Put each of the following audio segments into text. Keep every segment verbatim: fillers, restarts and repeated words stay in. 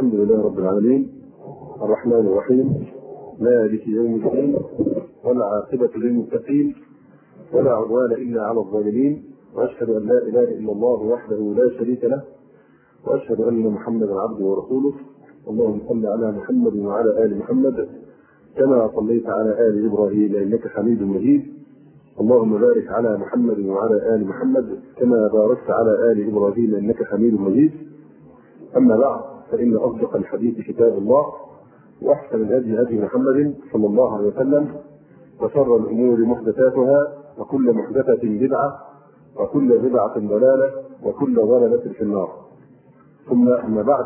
الحمد لله رب العالمين الرحمن الرحيم مالك يوم الدين والعاقبة للمتقين ولا عدوان إلا على الظالمين، وأشهد أن لا إله إلا الله وحده لا شريك له، وأشهد أن محمدا عبده ورسوله. اللهم صل على محمد وعلى آل محمد كما صليت على آل إبراهيم إنك حميد مجيد. اللهم بارك على محمد وعلى آل محمد كما باركت على آل إبراهيم إنك حميد مجيد. أما بعد، فإن أصدق الحديث كتاب الله، وأحسن الهدي هدي محمد صلى الله عليه وسلم، وشر الأمور محدثاتها، وكل محدثة بدعة، وكل بدعة ضلالة، وكل ضلالة في النار. ثم أما بعد،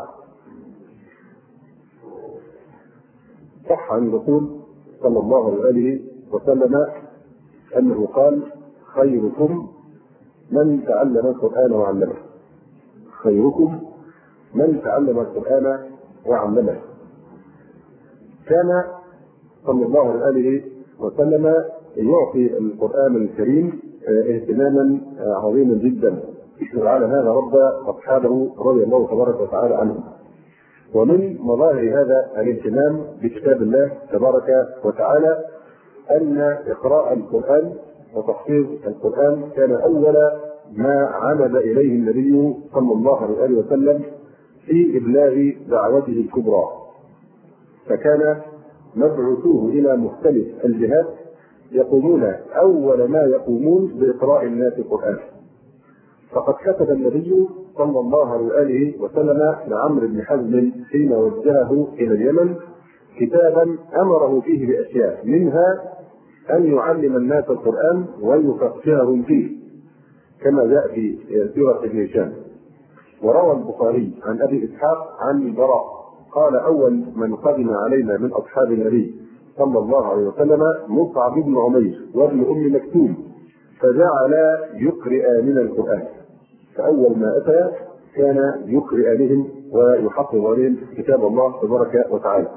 صح عن الرسول صلى الله عليه وسلم أنه قال: خيركم من تعلم القرآن وعلمه. خيركم من تعلم القرآن وعلمه. كان صلى الله عليه وسلم يعطي القرآن الكريم اهتماما عظيما جدا، وعلى هذا ربى أصحابه رضي الله تبارك وتعالى عنهم. ومن مظاهر هذا الاهتمام بكتاب الله تبارك وتعالى أن إقراء القرآن وتحفيظ القرآن كان أول ما عمد إليه النبي صلى الله عليه وسلم في إبلاغ دعوته الكبرى، فكان مبعوثوه إلى مختلف الجهات يقومون أول ما يقومون بإقراء الناس القرآن. فقد كتب النبي صلى الله عليه وسلم لعمرو بن حزم حين وجهه إلى اليمن كتابا أمره فيه بأشياء، منها أن يعلم الناس القرآن ويفقههم فيه، كما جاء في سيرة ابن هشام. وروى البخاري عن أبي إسحاق عن البراء قال: أول من قدم علينا من أصحاب النبي صلى الله عليه وسلم مصعب بن عمير وابن أم مكتوم، فجعل يقرئ من القرآن. فأول ما أتى كان يقرئ بهم ويحفظ عليهم كتاب الله تبارك وتعالى.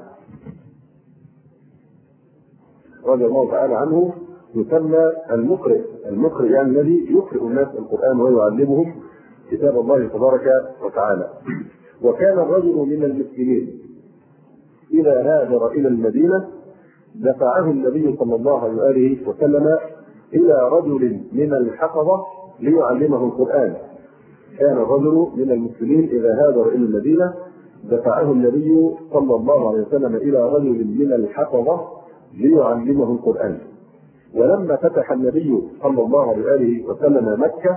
رضي الله تعالى عنه يسمى المقرئ. المقرئ يعني الذي يقرئ الناس القرآن ويعلمهم كتاب الله تبارك وتعالى. وكان الرجل من المسلمين إذا هاجر إلى المدينة دفعه النبي صلى الله عليه وسلم إلى رجل من الحفظة ليعلمه القرآن. كان الرجل من المسلمين إذا هاجر إلى المدينة دفعه النبي صلى الله عليه وسلم إلى رجل من الحفظة ليعلمه القرآن. ولما فتح النبي صلى الله عليه وسلم مكة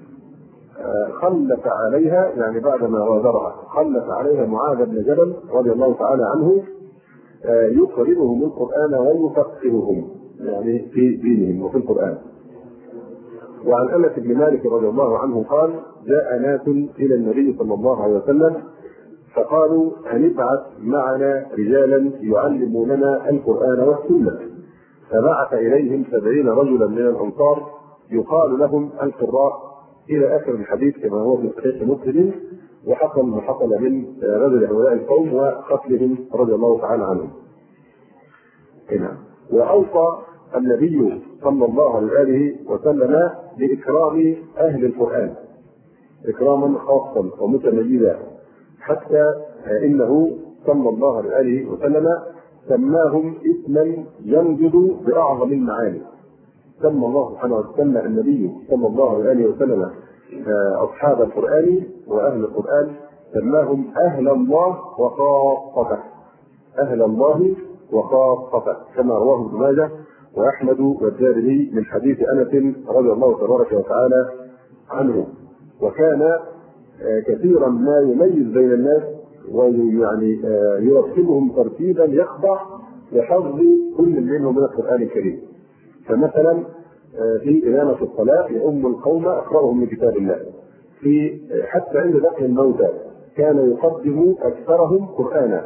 خلف عليها، يعني بعدما غادرها خلف عليها معاذ بن جبل رضي الله تعالى عنه يقرئهم القرآن ويفقههم يعني في دينهم وفي القرآن. وعن أنس بن مالك رضي الله عنه قال: جاء ناس إلى النبي صلى الله عليه وسلم فقالوا: هنبعث معنا رجالا يعلموننا القرآن والسنة. فبعث إليهم سبعين رجلا من الأنصار يقال لهم القراء، إلى آخر الحديث كما هو في صحيح مسلم. وحصل ما حصل من رجل هؤلاء القوم وقتلهم رضي الله تعالى عنهم. هنا وأوصى النبي صلى الله عليه وسلم بإكرام أهل القرآن إكراما خاصا ومتميزا، حتى إنه صلى الله عليه وسلم سماهم اسما يمجد بأعظم المعاني. سمى الله سبحانه وتعالى النبي صلى الله عليه وسلم أصحاب القرآن وأهل القرآن سماهم أهل الله وخاصته. أهل الله وخاصته، كما رواه ابن ماجه وأحمد والدارمي من حديث أنس رضي الله تبارك وتعالى عنه. وكان كثيرا ما يميز بين الناس ويعني يرتبهم ترتيبا يخضع لحظ كل منهم من القرآن الكريم. فمثلا في إمامة الصلاة يؤم القوم أقرأهم من كتاب الله. في حتى عند دفن الموتى كان يقدم أكثرهم قرآنا.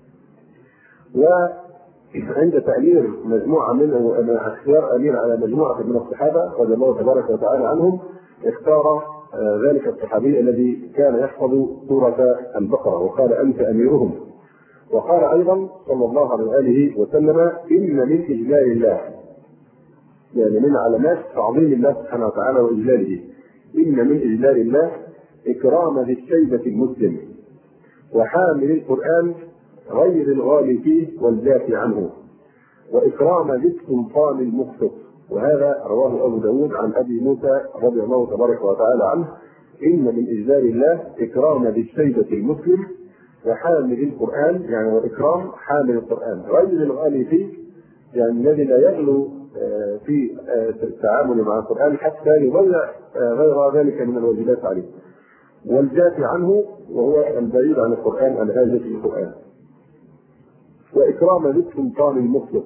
وعند تأمير مجموعة من اختيار أمير على مجموعة من الصحابة رضي الله تبارك وتعالى عنهم، اختار ذلك الصحابي الذي كان يحفظ سورة البقرة وقال: أنت أميرهم. وقال أيضا صلى الله عليه وسلم: إن من إجلال الله، يعني من علامات تعظيم الله سبحانه وتعالى وإجلاله، إن من إجلال الله إكرام ذي الشيبة المسلم. وحامل القرآن غير الغالي فيه والجافي عنه، وإكرام ذي السلطان المقسط. وهذا رواه أبو داود عن أبي موسى رضي الله تبارك وتعالى عنه: إن من إجلال الله إكرام ذي الشيبة المسلم وحامل القرآن، يعني وإكرام حامل القرآن غير الغالي فيه، يعني الذي لا يغلو في التعامل مع القرآن حتى يضيع غير ذلك من الواجبات عليه، والجافي عنه وهو البعيد عن القرآن الهاجر في القرآن، وإكرام ذي السلطان المطلق.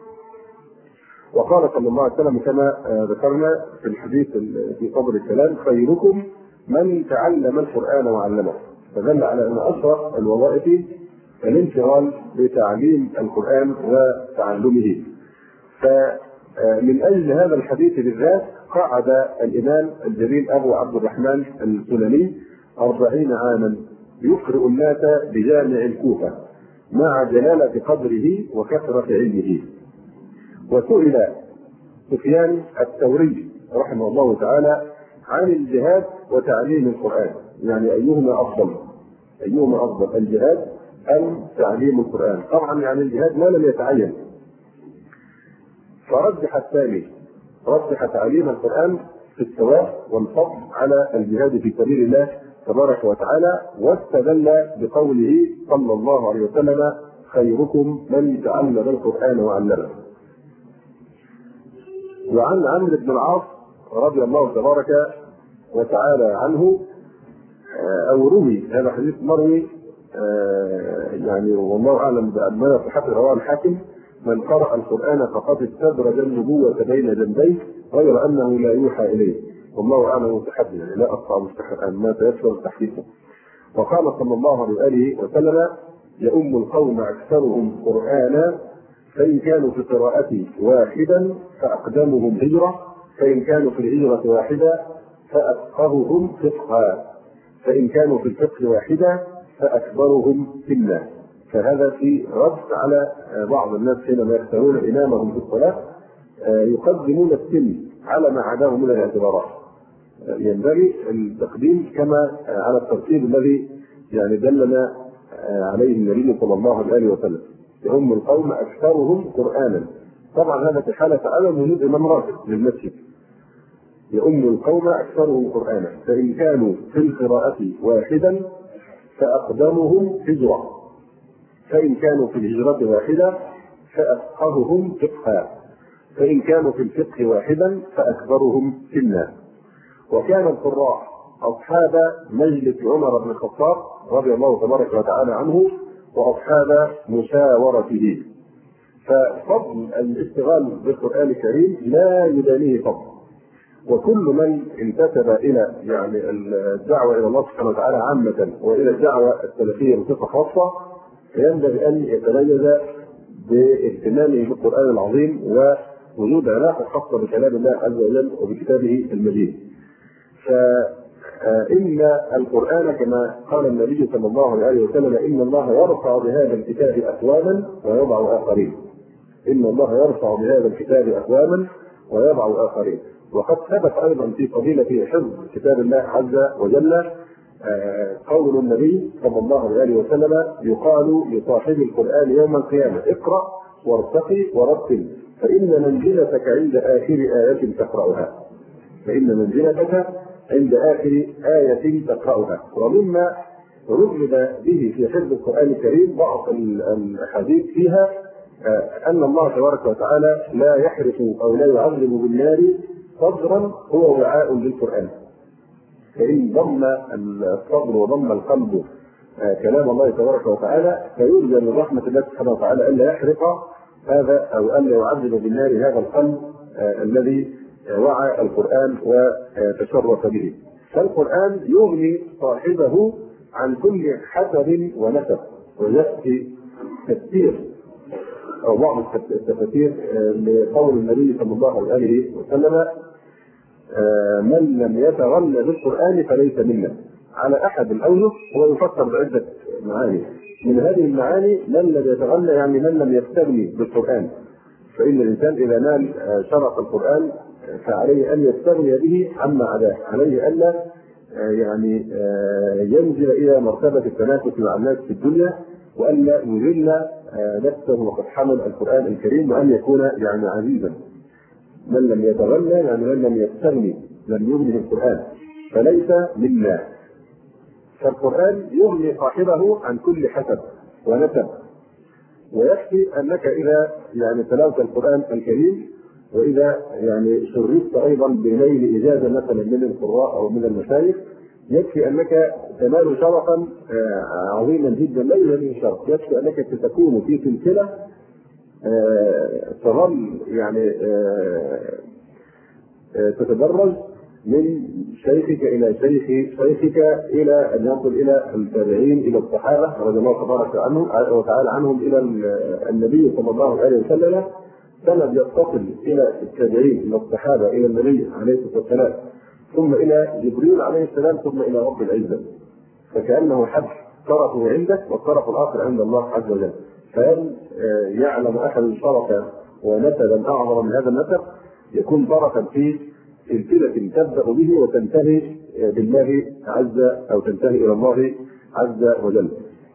وقال صلى الله عليه وسلم كما ذكرنا في الحديث في صدر الكلام: خيركم من تعلم القرآن وعلمه. فدل على أن أشرف الوظائف الانشغال بتعليم القرآن وتعلمه. فمن أجل هذا الحديث بالذات قعد الإمام الجليل أبو عبد الرحمن السلمي أربعين عاما يقرئ الناس بجامع الكوفة مع جلالة قدره وكثرة علمه. وسئل سفيان الثوري رحمه الله تعالى عن الجهاد وتعليم القرآن، يعني أيهما أفضل؟ أيهما أفضل، الجهاد أم تعليم القرآن؟ طبعا يعني الجهاد ما لم يتعين، فرجح الثاني، رجح تعليم القرآن في الثواب والفضل على الجهاد في سبيل الله تبارك وتعالى، واستدل بقوله صلى الله عليه وسلم: خيركم من تعلم القرآن وعلمه. وعن عمرو بن العاص رضي الله تبارك وتعالى عنه أو روي، هذا حديث مروي يعني والله أعلم بأنه صحة رواه الحاكم: من قرأ القرآن فقد استدرج النبوة بين جنبيه غير أنه لا يوحى إليه، والله أعلم بصحته، يعني لا أقطع الآن ما تيسر تحديثه. وقال صلى الله عليه وآله وسلم: يؤم القوم أكثرهم قرآنا، فإن كانوا في قراءة واحدا فأقدمهم هجرة، فإن كانوا في الهجرة واحدة فأفقههم فقها، فإن كانوا في الفقه واحدة فأكبرهم سنا. فهذا في رد على بعض الناس حينما يختارون إمامهم في الصلاة يقدمون السن على ما عداه من الاعتبارات. ينبغي التقديم كما على الترتيب الذي يعني دلنا عليه النبي صلى الله عليه وسلم: يؤم القوم أكثرهم قرآنا. طبعا هذا في حالة عدم وجود إمام راتب للمسجد. يؤم القوم أكثرهم قرآنا، فإن كانوا في القراءة واحدا فأقدمهم هجرة، فإن كانوا في الهجرة واحدة فأفقههم فقها، فإن كانوا في الفقه واحدا فأكبرهم سنا. وكان القراء أصحاب مجلس عمر بن الخطاب رضي الله تبارك وتعالى عنه وأصحاب مشاورته. ففضل الاشتغال بالقرآن الكريم لا يدانيه فضل. وكل من انتسب إلى يعني الدعوة إلى الله سبحانه وتعالى عامة وإلى الدعوة السلفية بصفة خاصة فينبغي أن يتميز باهتمامه بالقرآن العظيم ووجود علاقة خاصة بكلام الله عز وجل وبكتابه المجيد. فإن القرآن كما قال النبي صلى الله عليه وسلم: إن الله يرفع بهذا الكتاب أقواما ويضع آخرين. إن الله يرفع بهذا الكتاب أقواما ويضع آخرين. وقد ثبت أيضا في فضيلة حفظ كتاب الله عز وجل قول النبي صلى الله عليه وسلم: يقال لصاحب القرآن يوم القيامة: اقرأ وارتقي ورتل، فإن منزلتك عند آخر آية تقرأها. فإن منزلتك عند آخر آية تقرأها. ومما رغب به في حفظ القرآن الكريم بعض الحديث فيها أن الله تبارك وتعالى لا يحرق أو لا يعذب بالنار صدرا هو وعاء للقرآن. فإن ضم الصدر وضم القلب كلام الله تبارك وتعالى فيرجى من رحمة الله سبحانه وتعالى ألا يحرق هذا أو ألا يعذب بالنار هذا القلب الذي وعى القرآن وتشرف به. فالقرآن يغني صاحبه عن كل حسب ونسب. ويأتي تفسير أو بعض التفاسير لقول النبي صلى الله عليه وسلم: من لم يتغنى بالقرآن فليس منا. على أحد الأوجه هو يفسر بعدة معاني. من هذه المعاني: من لم يتغنى يعني من لم يستغني بالقرآن. فإن الإنسان إذا نال شرف القرآن فعليه أن يستغني به عما عداه، عليه ألا يعني ينزل الى مرتبه التنافس مع الناس في الدنيا، والا يذل نفسه وقد حمل القران الكريم، وان يكون يعني عزيزا. من لم يتغنى يعني من لم يستغني لم يغنه القران، فليس منا. فالقران يغني صاحبه عن كل حسب ونسب. ويكفي انك اذا يعني تلاوت القران الكريم، واذا يعني شرفت ايضا بنيل اجازه مثلا من القراء او من المشايخ، يكفي انك تنال شرفا عظيما جدا لا ينال شرف. يكفي انك ستكون في سلسله تظل يعني تتدرج من شيخك الى شيخ شيخك الى ان يصل الى التابعين الى الصحابه رضي الله تبارك عنهم وتعالى عنهم الى النبي صلى الله عليه وسلم، سند يتصل الى التابعين الى الصحابه الى النبي عليه الصلاه والسلام، ثم الى جبريل عليه السلام، ثم الى رب العزه. فكانه حد طرفه عندك والطرف الاخر عند الله عز وجل. فهل يعلم احد شرفا ونسبا اعظم من هذا النسب؟ يكون طرفا في سلسله تبدا به وتنتهي بالله عز او تنتهي الى الله عز وجل.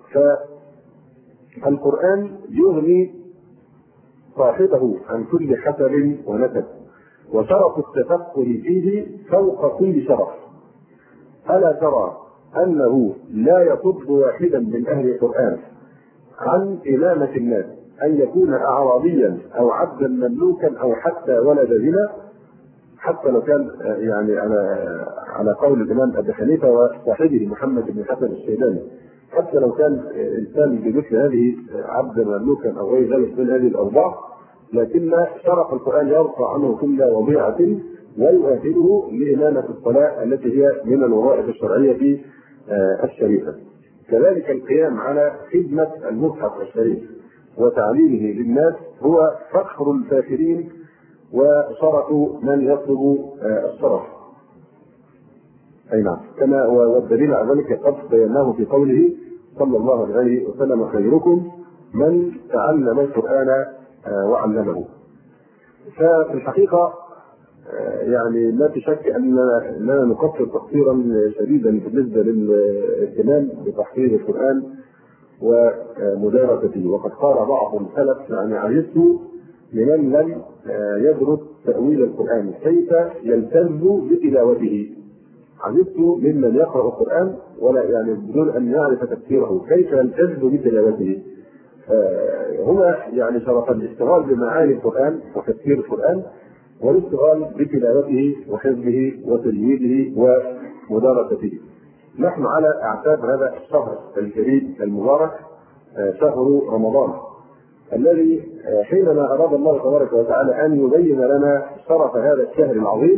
فالقران يغني صاحبه عن كل حسب ونسب، وشرف التفقه فيه فوق كل شرف. الا ترى انه لا يصد واحدا من اهل القران عن امامه الناس ان يكون اعرابيا او عبدا مملوكا او حتى ولد زنا، حتى لو كان يعني على على قول الامام ابي حنيفه وصاحبه محمد بن حسن الشيباني، حتى لو كان انسان بمثل هذه عبدا مملوكا او غير ذلك من هذه الاوضاع، لكن شرف القران يرفع عنه كل وضيعه ويؤهله لامامه الصلاه التي هي من الوظائف الشرعيه الشريفه. كذلك القيام على خدمه المصحف الشريف وتعليمه للناس هو فخر الفاخرين وشرف من يطلب الشرف. اي نعم، كما والدليل على ذلك قد بيناه في قوله صلى الله عليه وسلم: خيركم من تعلم القران وعلمه. ففي الحقيقه يعني لا تشك اننا نقصر تقصيرا شديدا بالنسبه للاهتمام بتحفيظ القران ومدارسته. وقد قال بعض السلف: يعني عجزت لمن لم يدرس تاويل القران كيف يلتز بتلاوته. عجزت ممن يقرا القران ولا يعني بدون ان يعرف تفسيره كيف يلتز بتلاوته. هنا يعني شرف الاشتغال بمعاني القران وتفسير القران، والاشتغال بتلاوته وحفظه وتجويده ومدارسته. نحن على اعتاب هذا الشهر الكريم المبارك، شهر رمضان، الذي حينما اراد الله تبارك وتعالى ان يبين لنا شرف هذا الشهر العظيم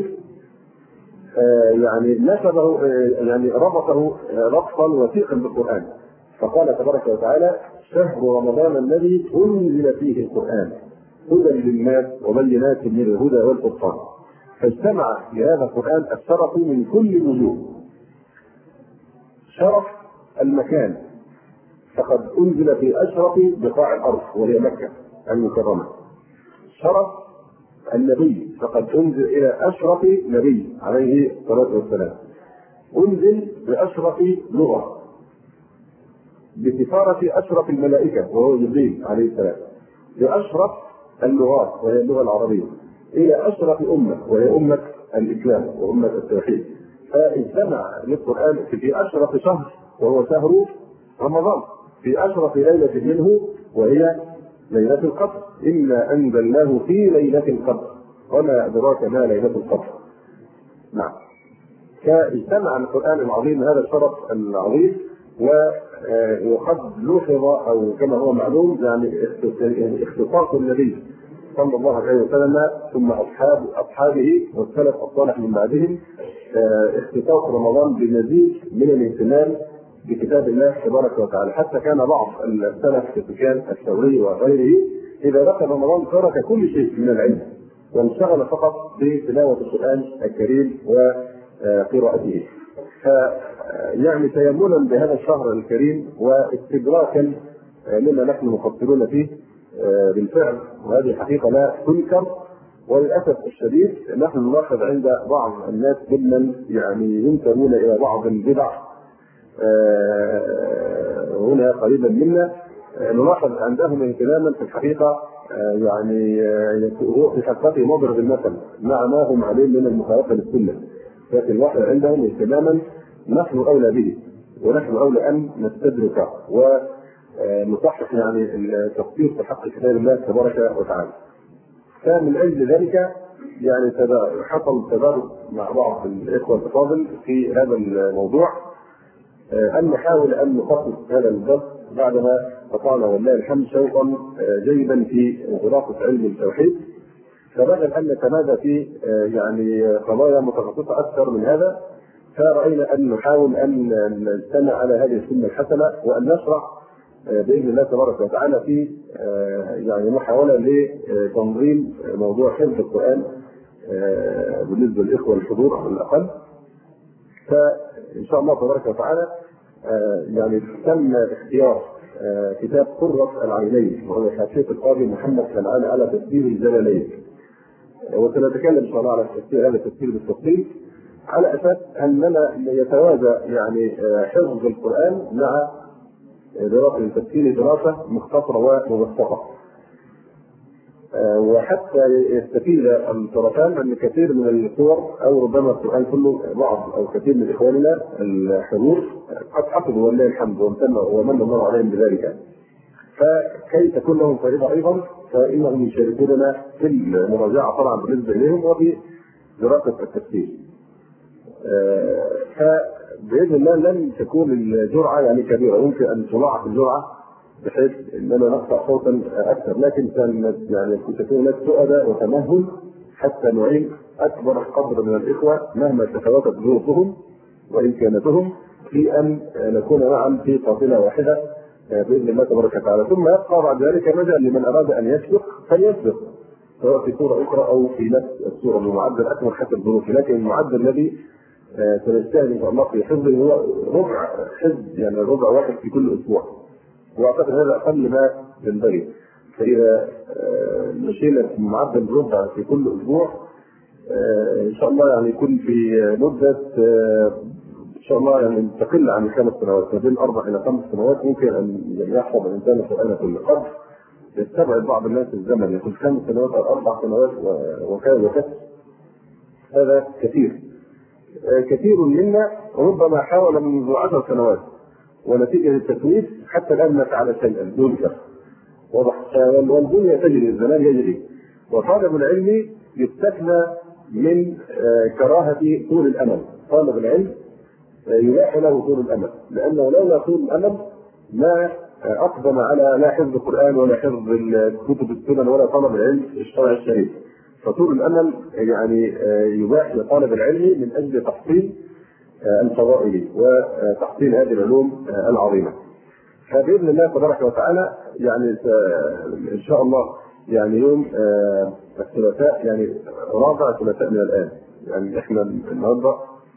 يعني نسبه يعني ربطه ربطا وثيقا بالقران، فقال تبارك وتعالى: شهر رمضان الذي انزل فيه القران هدى للناس وبينات من الهدى والفرقان. فاجتمع في هذا القران الشرف من كل الوجوه. شرف المكان، فقد انزل في اشرف بقاع الارض وهي مكه المكرمه. شرف النبي، فقد انزل الى اشرف نبي عليه الصلاه والسلام. انزل باشرف لغه، بسفاره اشرف الملائكه وهو جبريل عليه السلام، باشرف اللغات وهي اللغه العربيه، الى اشرف امه وهي امه الاسلام وامه التوحيد. فاجتمع للقران في اشرف شهر وهو شهر رمضان، في اشرف ليله منه وهي ليله القدر. انا انزلناه في ليله القدر وما ادراك ما ليله القدر. نعم، فاجتمع القران العظيم هذا الشرف العظيم. وقد لوحظ او كما هو معلوم يعني اختصاص النبي صلى الله عليه وسلم ثم اصحاب اصحابه والسلف الصالح من بعدهم اختصاص رمضان بمزيد من الاهتمام بكتاب الله تبارك وتعالى، حتى كان بعض السلف كسفيان الثوري وغيره اذا دخل رمضان ترك كل شيء من العلم وانشغل فقط بتلاوه القران الكريم وقراءته. فيعني تيمنا بهذا الشهر الكريم واستدراكا لما نحن مفكرون فيه بالفعل، وهذه حقيقه لا تنكر، وللاسف الشديد نحن نلاحظ عند بعض الناس ممن يعني ينتمون الى بعض البدع هنا قريبا منا، نلاحظ عندهم اهتماما في الحقيقه يعني هو في حقيقته مضرب المثل مع ما هم عليه من المخالفه للسنه، لكن الواحد عندهم اهتماما نحن اولى به ونحن اولى ان نستدرك ونصحح يعني التفكير في حق كتاب الله تبارك وتعالى. فمن اجل ذلك يعني حصل تدارك مع بعض الاخوه الافاضل في هذا الموضوع، ان نحاول ان نخصص هذا الدرس بعدما قطعنا والله الحمد شوطا جيدا في دراسه علم التوحيد، فبدل ان نتمادى في يعني قضايا متخصصه اكثر من هذا، فراينا ان نحاول ان نجتمع على هذه السنه الحسنه وان نشرع باذن الله تبارك وتعالى في يعني محاوله لتنظيم موضوع حفظ القران بالنسبه للاخوه الحضور على الاقل. فان شاء الله تبارك وتعالى يعني تم اختيار كتاب قرة العينين وهو حاشية القاضي محمد كنعان على تفسير الجلالين، وسنتكلم ان شاء الله على تفسير هذا التفسير بالتفصيل على اساس اننا يتوازى يعني حفظ القران مع دراسه التفسير دراسه مختصره ومبسطه، وحتى يستفيد الطرفان ان كثير من الصور او ربما القران كله بعض او كثير من اخواننا الحضور قد حفظوا ولله الحمد ومن الله عليهم بذلك، فكي تكون لهم فائده ايضا فانهم يشاركوننا في المراجعه طبعا بالنسبه اليهم وفي دراسه التفسير. فباذن الله لن تكون الجرعه يعني كبيره، يمكن ان تضاعف الجرعه بحيث اننا نقطع صوتا اكثر، لكن كان يعني تكون هناك سؤال وتمهل حتى نعين اكبر قدر من الاخوه مهما تفاوتت ظروفهم وامكاناتهم في ان نكون معا في قافله واحده باذن الله تبارك وتعالى. ثم يبقى بعد ذلك مجال لمن اراد ان يسبق فليسبق سواء في سوره اخرى او في نفس السوره بمعدل اكبر حسب ظروفه، لكن المعدل الذي سنجتهد ان شاء الله في حفظه هو ربع حفظ يعني ربع واحد في كل اسبوع، واعتقد هذا اقل ما ينبغي. فاذا مشينا في معدل ربع في كل اسبوع ان شاء الله يعني يكون في مده ان شاء الله يعني تقل عن خمس سنوات، ما بين اربع الى خمس سنوات ممكن ان يحفظ الانسان القران كله. قد يستبعد بعض الناس الزمن يكون خمس سنوات او اربع سنوات وكذا وكذا، هذا كثير. كثير منا ربما حاول منذ عشر سنوات ونتيجه التسويف حتى الان نفعل شيئا ينكر واضح، والدنيا تجري الزمان يجري، وطالب العلم يستثنى من كراهه طول الامل. طالب العلم يباح له طول الامل، لانه لولا طول الامل ما اقدم على لا حفظ القران ولا حفظ كتب السنن ولا طلب العلم الشرعي الشريف. فطول الامل يعني يباح لطالب العلم من اجل تحصيل الفضائل وتحصيل هذه العلوم العظيمه. فباذن الله تبارك وتعالى يعني ان شاء الله يعني يوم الثلاثاء يعني رابع ثلاثاء من الان، يعني احنا النهارده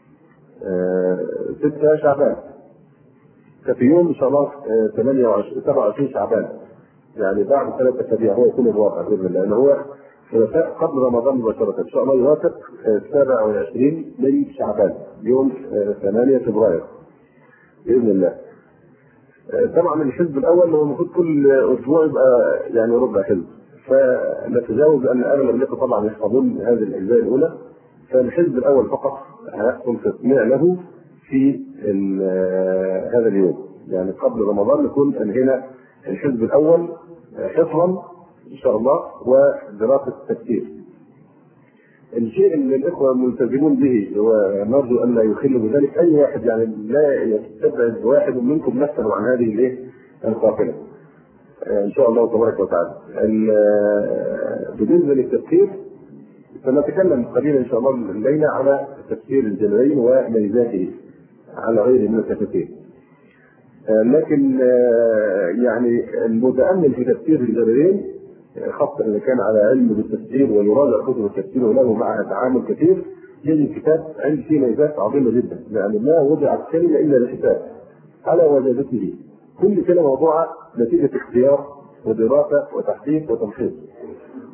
ستة شعبان، ففي يوم ان شاء الله ثمانية وعشرين سبعة وعشرين شعبان يعني بعد ثلاثة اسابيع هو يكون الواقع باذن الله، لان هو ثلاثاء قبل رمضان مباشرة ان شاء الله يوافق سبعة وعشرين من شعبان يوم ثمانية فبراير باذن الله. طبعا الحزب الاول هو المفروض كل اسبوع يبقى يعني ربع حزب، فنتجاوز ان اغلب الاخوه طبعا يحفظون هذه الاجزاء الاولى، فالحزب الاول فقط هيحصل تسميع له في هذا اليوم، يعني قبل رمضان نكون انهينا الحزب الاول حفظا ان شاء الله ودراسه التفسير. الشيء اللي الاخوه ملتزمون به ونرجو ان لا يخل بذلك اي واحد، يعني لا يستبعد واحد منكم نفسه عن هذه الايه القافله ان شاء الله تبارك وتعالى. بالنسبه للتفسير سنتكلم قليلا ان شاء الله الليله على تفسير الجلالين وميزاته على غير من التفاسير، لكن يعني المتامل في تفسير الجلالين خاصه اذا كان على علم بالتفسير ويراجع كتب التفسير وله معها تعامل كثير يجد الكتاب عندي فيه ميزات عظيمه جدا، يعني ما وضعت كلمه الا الكتاب على وجازته، كل كلمه موضوعه نتيجه اختيار ودراسه وتحقيق وتمحيص.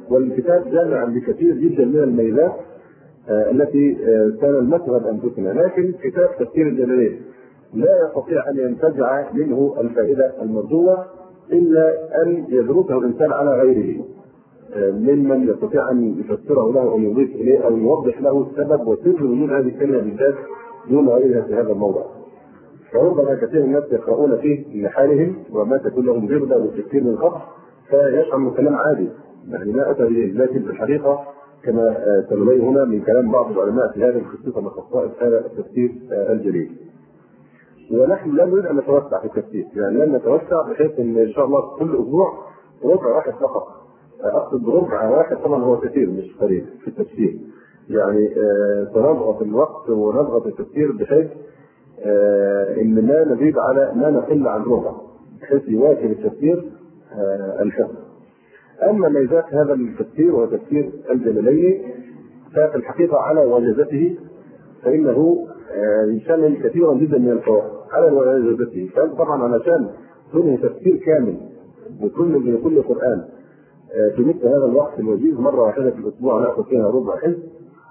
والكتاب جامع لكثير جدا من الميزات التي كان المذهب انفسنا، لكن كتاب تفسير الجلالين لا يستطيع ان ينتزع منه الفائده المرجوه الا ان يدرسه الانسان على غيره ممن يستطيع ان يفسره له او يضيف اليه او يوضح له السبب وسر وجود هذه الكلمه بالذات دون غيرها في هذا الموضع. فربما كثير من الناس يقرؤون فيه لحالهم وما تكون لهم غربه والتفكير من قبل فيشعر الكلام عادي يعني ما اتى به، لكن في الحقيقه كما تبين هنا من كلام بعض العلماء في هذه الخصيصه من خصائص هذا التفسير الجليل. ونحن لا نريد ان نتوسع في التفسير، يعني لن نتوسع بحيث ان ان شاء الله كل اسبوع ربع واحد فقط. اقصد ربع واحد طبعا هو كثير مش قليل في التفسير، يعني سنضغط الوقت ونضغط التفسير بحيث آه ان لا نزيد على ما نقل عن ربع بحيث يواكب التفسير آه الحفظ. اما ميزات هذا التفسير وهو تفسير الجلالين ففي الحقيقه على وجزته فانه آه يشمل كثيرا جدا من الفوائد على وجزته. طبعا علشان تنهي تفسير كامل بكل بكل قران آه في مثل هذا الوقت الوجيز مره واحده في الاسبوع ناخذ فيها ربع حزب.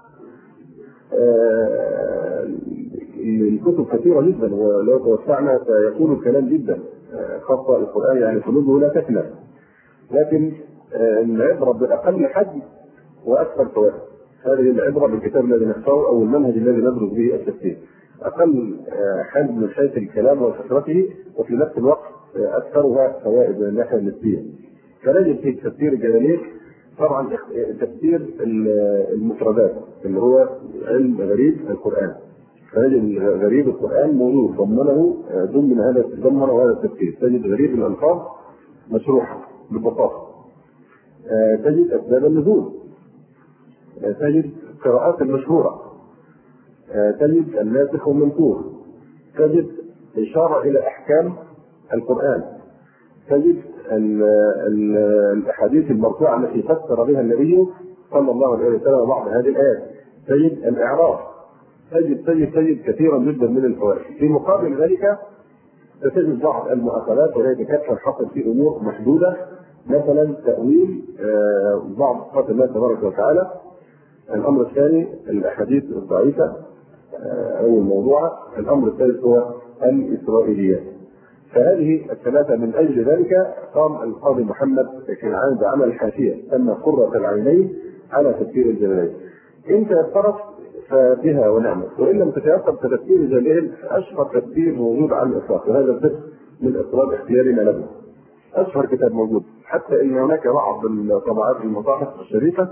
آه الكتب كثيرة جدا ولو توسعنا سيكون الكلام جدا خاصة القرآن يعني قلوبه لا تكمل، لكن العبرة بأقل حجم وأكثر فوائد. هذه العبرة بالكتاب الذي نختاره أو المنهج الذي ندرس به التفسير، أقل حجم من حيث الكلام وفكرته وفي نفس الوقت أكثرها فوائد من الناحية النسبية. فنجد في تفسير الجلالين طبعا تفسير المفردات اللي هو علم غريب القرآن، فنجد غريب القرآن موجود ضمنه ضمن هذا ضمنه هذا التفسير. تجد غريب الألفاظ مشروحة ببساطة، تجد أسباب النزول، تجد القراءات المشهورة، تجد الناسخ والمنسوخ، تجد إشارة إلى أحكام القرآن، تجد الأحاديث المرفوعة التي فسر بها النبي صلى الله عليه وسلم بعض هذه الآيات، تجد الإعراف، تجد تجد تجد كثيرا جدا من الفوائد. في مقابل ذلك ستجد بعض المؤاخذات وهي تكثر حصل في امور محدوده، مثلا تاويل بعض صفات الله تبارك وتعالى. الامر الثاني الاحاديث الضعيفه او الموضوعه. الامر الثالث هو الاسرائيليات. فهذه الثلاثه من اجل ذلك قام القاضي محمد كنعان بعمل حاشيه سمى قرة العينين على تفسير الجلالين. ان تيسرت فبها ونعمت، وان لم تتيسر فتفسير الجلالين اشهر تفسير موجود على الاطلاق، وهذا الفقه من اسباب اختيارنا له. اشهر كتاب موجود، حتى ان هناك بعض الطبعات المصاحف الشريفه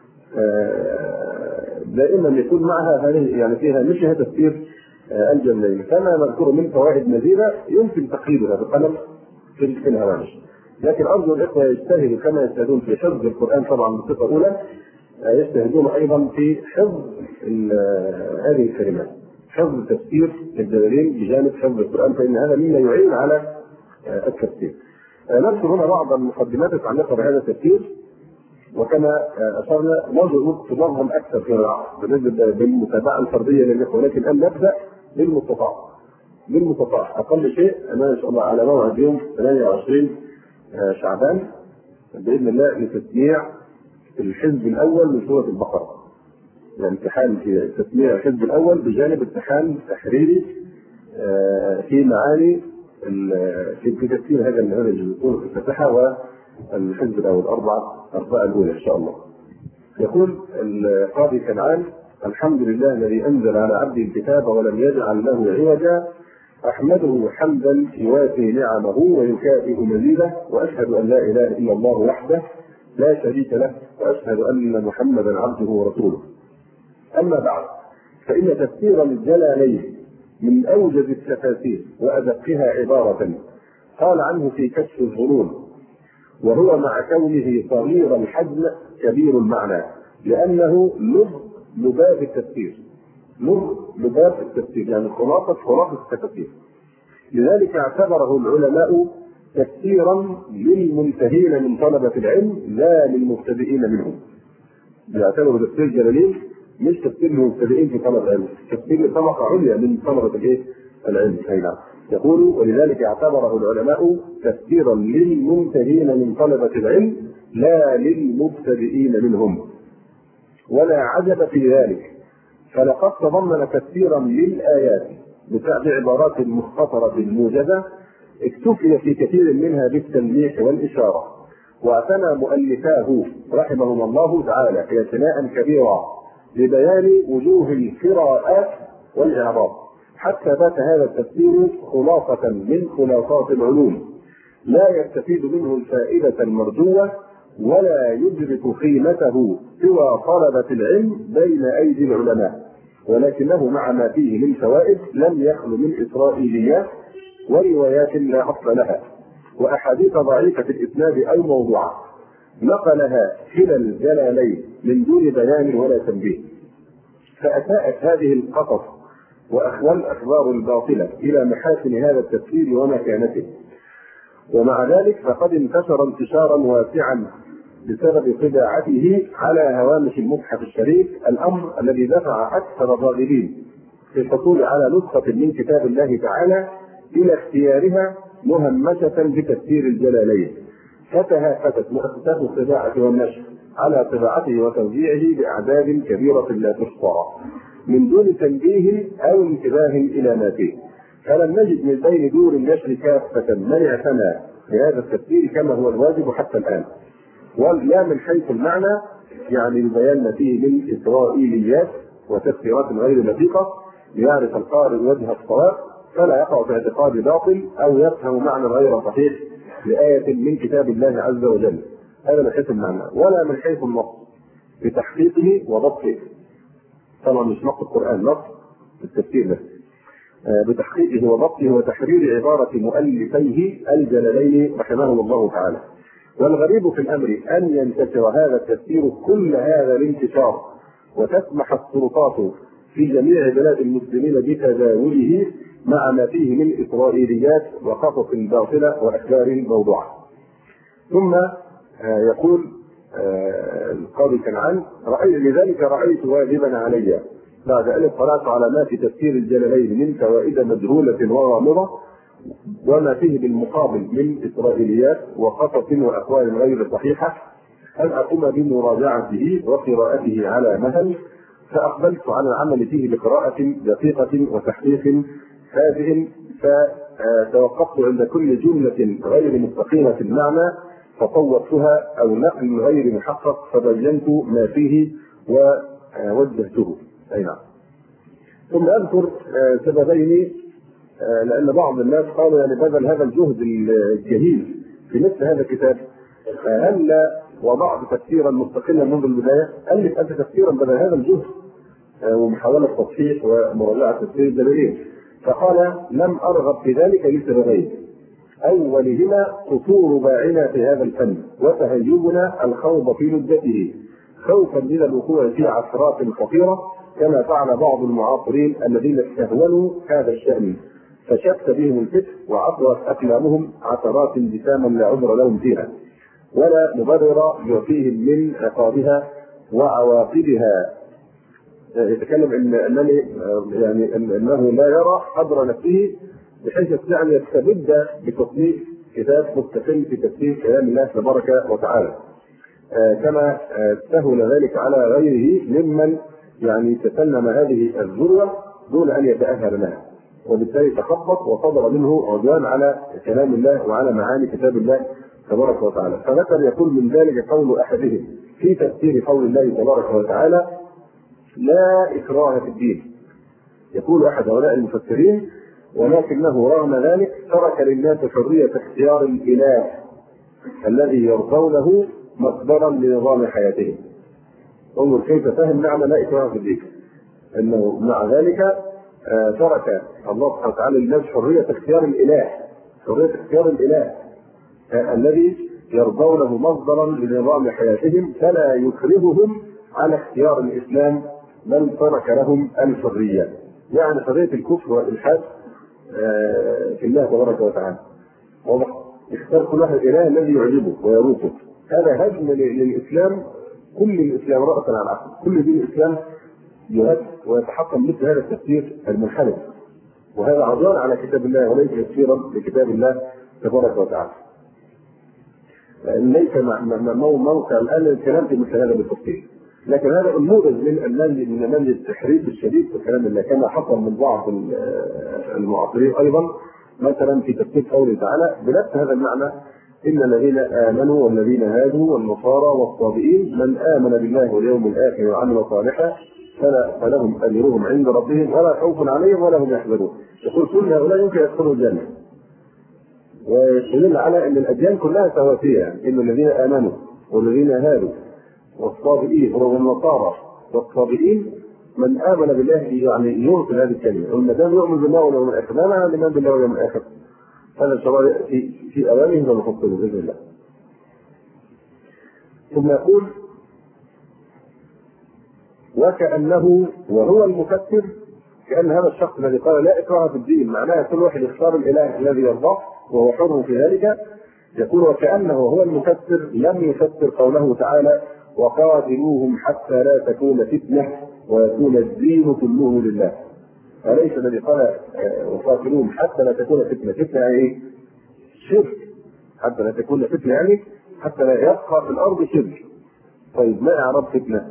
دائما يكون معها هذه يعني فيها مشها تفسير الجلالين، كما نذكر من فوائد نزيله يمكن تقييدها بقلم في الهوامش. لكن ارجو الاخوه يجتهدوا كما يجتهدون في حفظ القران طبعا بالصفه الاولى، يجتهدون ايضا في حفظ هذه الكلمات، حفظ تفسير الجلالين بجانب حفظ القران، فان هذا مما يعين على التفسير. نذكر هنا بعض المقدمات المتعلقه بهذا التفسير، وكما اشرنا نرجو تضمهم اكثر في العصر بالنسبه بالمتابعه الفرديه للاخوه، لكن ان نبدا بالمستطاع بالمستطاع اقل شيء انا ان شاء الله على موعد يوم ثمانية وعشرين شعبان باذن الله لتسميع الحزب الاول من سوره البقره، يعني امتحان في تسميع الحزب الاول بجانب امتحان تحريري في معاني في تفسير هذا هذا الجزء في الفاتحه والحزب الاول اربعه اربعه الاولى ان شاء الله. يقول القاضي كنعان: الحمد لله الذي انزل على عبده الكتاب ولم يجعل له عوجا، احمده حمدا يوافي نعمه ويكافئ مزيده، واشهد ان لا اله الا الله وحده لا شريك له، واشهد ان محمدا عبده ورسوله. اما بعد، فان تفسير الجلالين من اوجز التفاسير وادقها عباره قال عنه في كشف الظنون، وهو مع كونه صغير الحجم كبير المعنى، لانه لب لباب التفسير، لب لباب التفسير يعني خلاصه خلاصه التفسير. لذلك اعتبره العلماء تفسيرا للمنتهين من طلبه العلم لا للمبتدئين منهم. يعتبروا تفسير جلالين مش تفسير للمبتدئين في طلب العلم، تفسير لطبقه عليا من طلبه الايه؟ العلم. اي نعم. يقول: ولذلك اعتبره العلماء تفسيرا للمنتهين من طلبة العلم لا للمبتدئين منهم. ولا عجب في ذلك، فلقد تضمن تفسيرا للآيات بعبارات مختصرة موجزة اكتفي في كثير منها بالتلميح والإشارة، واعتنى مؤلفاه رحمهم الله تعالى اعتناء كبيرا لبيان وجوه القراءات والإعراب، حتى بات هذا التفسير خلاصة من خلاصات العلوم لا يستفيد منه الفائدة المرجوة ولا يدرك قيمته سوى طلبة العلم بين أيدي العلماء، ولكنه مع ما فيه من فوائد لم يخل من إسرائيليات وروايات لا أصل لها وأحاديث ضعيفة الإسناد أو موضوعة نقلها كلا الجلالين من دون بيان ولا تنبيه. فأساءت هذه القصص والأخبار الباطلة إلى محاسن هذا التفسير ومكانته، ومع ذلك فقد انتشر انتشارا واسعا بسبب طباعته على هوامش المصحف الشريف، الأمر الذي دفع أكثر الراغبين في الحصول على نسخة من كتاب الله تعالى إلى اختيارها مهمشة بتفسير الجلالين، فتهافتت مؤسسات الطباعة والنشر على طباعته وتوزيعه بأعداد كبيرة لا تحصى من دون تنبيه أو انتباه إلى ما فيه، فلم نجد من بين دور النشر كافة من اعتنى بهذا التفسير كما هو الواجب حتى الآن، ولا من حيث المعنى يعني البيان ما فيه من إسرائيليات وتفسيرات غير دقيقة ليعرف القارئ وجه الصواب فلا يقع في اعتقاد باطل أو يفهم معنى غير صحيح لآية من كتاب الله عز وجل. هذا من حيث المعنى، ولا من حيث النص بتحقيقه وضبطه. طبعا مش نص القرآن، نص التفسير بس، بتحقيقه وضبطه وتحرير عبارة مؤلفيه الجلالين رحمهم الله تعالى. والغريب في الأمر أن ينتشر هذا التفسير كل هذا الانتشار وتسمح السلطات في جميع بلاد المسلمين بتداوله مع ما فيه من إسرائيليات وقصص باطلة وأخبار موضوعة. ثم يقول القاضي كنعان: لذلك رأيت واجبا علي بعد أن اطلعت على ما في تفسير الجلالين من فوائد مجهولة وغامضة وما فيه بالمقابل من إسرائيليات وقصص وأقوال غير صحيحة أن أقوم بمراجعته وقراءته على مهل، فأقبلت على العمل فيه بقراءة دقيقة وتحقيق هادئ، فتوقفت عند كل جملة غير مستقيمة المعنى فطورتها أو نقل غير محقق فبينت ما فيه ووجهته. أي نعم. ثم أذكر سببين، لأن بعض الناس قالوا يعني بذل هذا الجهد الجهيل في مثل هذا الكتاب، هل وضعت تفسيرا مستقلا منذ البداية؟ ألف أنت تفسيرا بدل هذا الجهد ومحاولة تصحيح ومراجعة تفسير الجلالين. فقال: لم أرغب في ذلك لسببين: أولهما قصور باعنا في هذا الفن وتهيبنا الخوض في مدته خوفا من الوقوع في عثرات خطيرة كما فعل بعض المعاصرين الذين استهونوا هذا الشأن فشت بهم الفتح وعطرت أقلامهم عثرات جساما لا عذر لهم فيها ولا مبرر يعطيهم من عقابها وعواقبها. يتكلم ان انني يعني انه لا يرى قدر نفسه بحيث يستطيع ان يستبد بتصنيف كتاب مستقل في تفسير كلام الله تبارك وتعالى، كما سهل ذلك على غيره ممن يعني تسلم هذه الذروه دون ان يتاهل لها، وبالتالي تخبط وصدر منه عدوان على كلام الله وعلى معاني كتاب الله تبارك وتعالى. فذكر يقول من ذلك قول احدهم في تفسير قول الله تبارك وتعالى: لا إكراه في الدين. يقول أحد هؤلاء المفسرين: ولكنه رغم ذلك ترك للناس حرية اختيار الإله الذي يرضونه مصدرا لنظام حياتهم. انظر كيف فهم معنى لا إكراه في الدين، أنه مع ذلك ترك الله سبحانه وتعالى للناس حرية اختيار الإله، حرية اختيار الإله الذي يرضونه مصدرا لنظام حياتهم، فلا يكرههم على اختيار الإسلام بل ترك لهم الحرية، يعني حرية الكفر والإلحاد في الله تبارك وتعالى. واضح؟ اختار كل واحد الإله الذي يعجبه ويروقه. هذا هدم للإسلام، كل الإسلام رأسا على عقب، كل دين الإسلام يهد ويتحطم مثل هذا التفسير المنحرف وهذا عدوان على كتاب الله وليس تفسيرا لكتاب الله تبارك وتعالى. ليس موقع الان الكلام في مثل هذا بالتفصيل، لكن هذا النموذج من المنهج من منهج التحريف الشديد في كلام الله، كما حصل من بعض المعاصرين ايضا، مثلا في تفسير قوله تعالى بنفس هذا المعنى: ان الذين امنوا والذين هادوا والنصارى والصابئين من امن بالله واليوم الاخر وعمل صالحا فلا فلهم اجرهم عند ربهم ولا خوف عليهم ولا هم يحزنون. يقول كل هؤلاء يمكن يدخلوا الجنه، ويدل على ان الاديان كلها سواسيه، يعني ان الذين امنوا والذين هادوا والصابئين والنصارى والصابئين من امن بالله، يعني يوصل هذه الكلمه، وما دام يؤمن بالله واليوم الاخر لا معنى الايمان بالله واليوم الاخر. هذا الشرائع في في اوانه ونفصله باذن الله. ثم يقول: وكانه وهو المفسر، كان هذا الشخص الذي قال لا اكراه في الدين، معناها كل واحد يختار الاله الذي يرضاه وهو حر في ذلك. يقول: وكانه هو المفسر لم يفسر قوله تعالى: وقاتلوهم حتى لا تكون فتنه ويكون الدين كله لله. أليس الذي قال وقاتلوهم حتى لا تكون فتنه؟ فتنه يعني ايه؟ شرك. حتى لا تكون فتنه يعني حتى لا يبقى في الارض شرك. طيب ما اعراب فتنه؟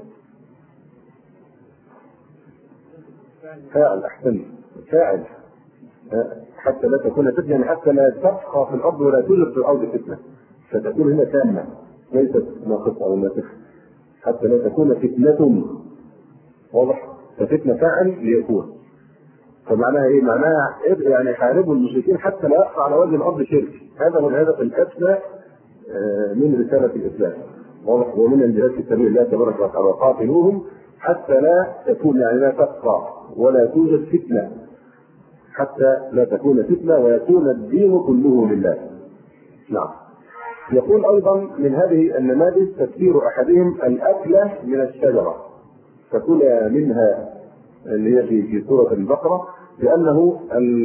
فاعل. احسن، فاعل. حتى لا تكون فتنه يعني حتى لا تبقى في الارض ولا توجد في الارض فتنه، فتكون هنا تامه ليست ناقصه او ناقصه. حتى لا تكون فتنه، واضح؟ ففتنه فاعل ليكون. فمعناها ايه؟ معناها يعني حاربوا المشركين حتى لا يقع على وجه الارض شرك. هذا هو الهدف الاسمى من رساله الاسلام، واضح؟ ومن الجهاد في سبيل الله تبارك وتعالى: قاتلوهم حتى لا تكون، يعني لا تبقى ولا توجد فتنه، حتى لا تكون فتنه ويكون الدين كله لله. نعم. يقول ايضا من هذه النماذج تفسير احدهم الاكله من الشجره فكل منها، اللي هي في في سوره البقره، لانه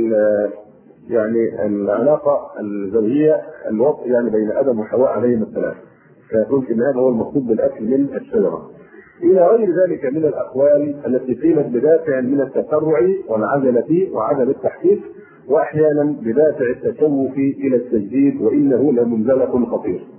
يعني العلاقه الزوجيه الوطء يعني بين ادم وحواء عليهم السلام، فيقول ان هذا هو المقصود بالاكل من الشجره. الى غير ذلك من الاقوال التي قيلت بدافع من التسرع والعجله وعدم التحقيق، واحيانا بدافع التشوف الى التجديد، وانه لمنزلق خطير.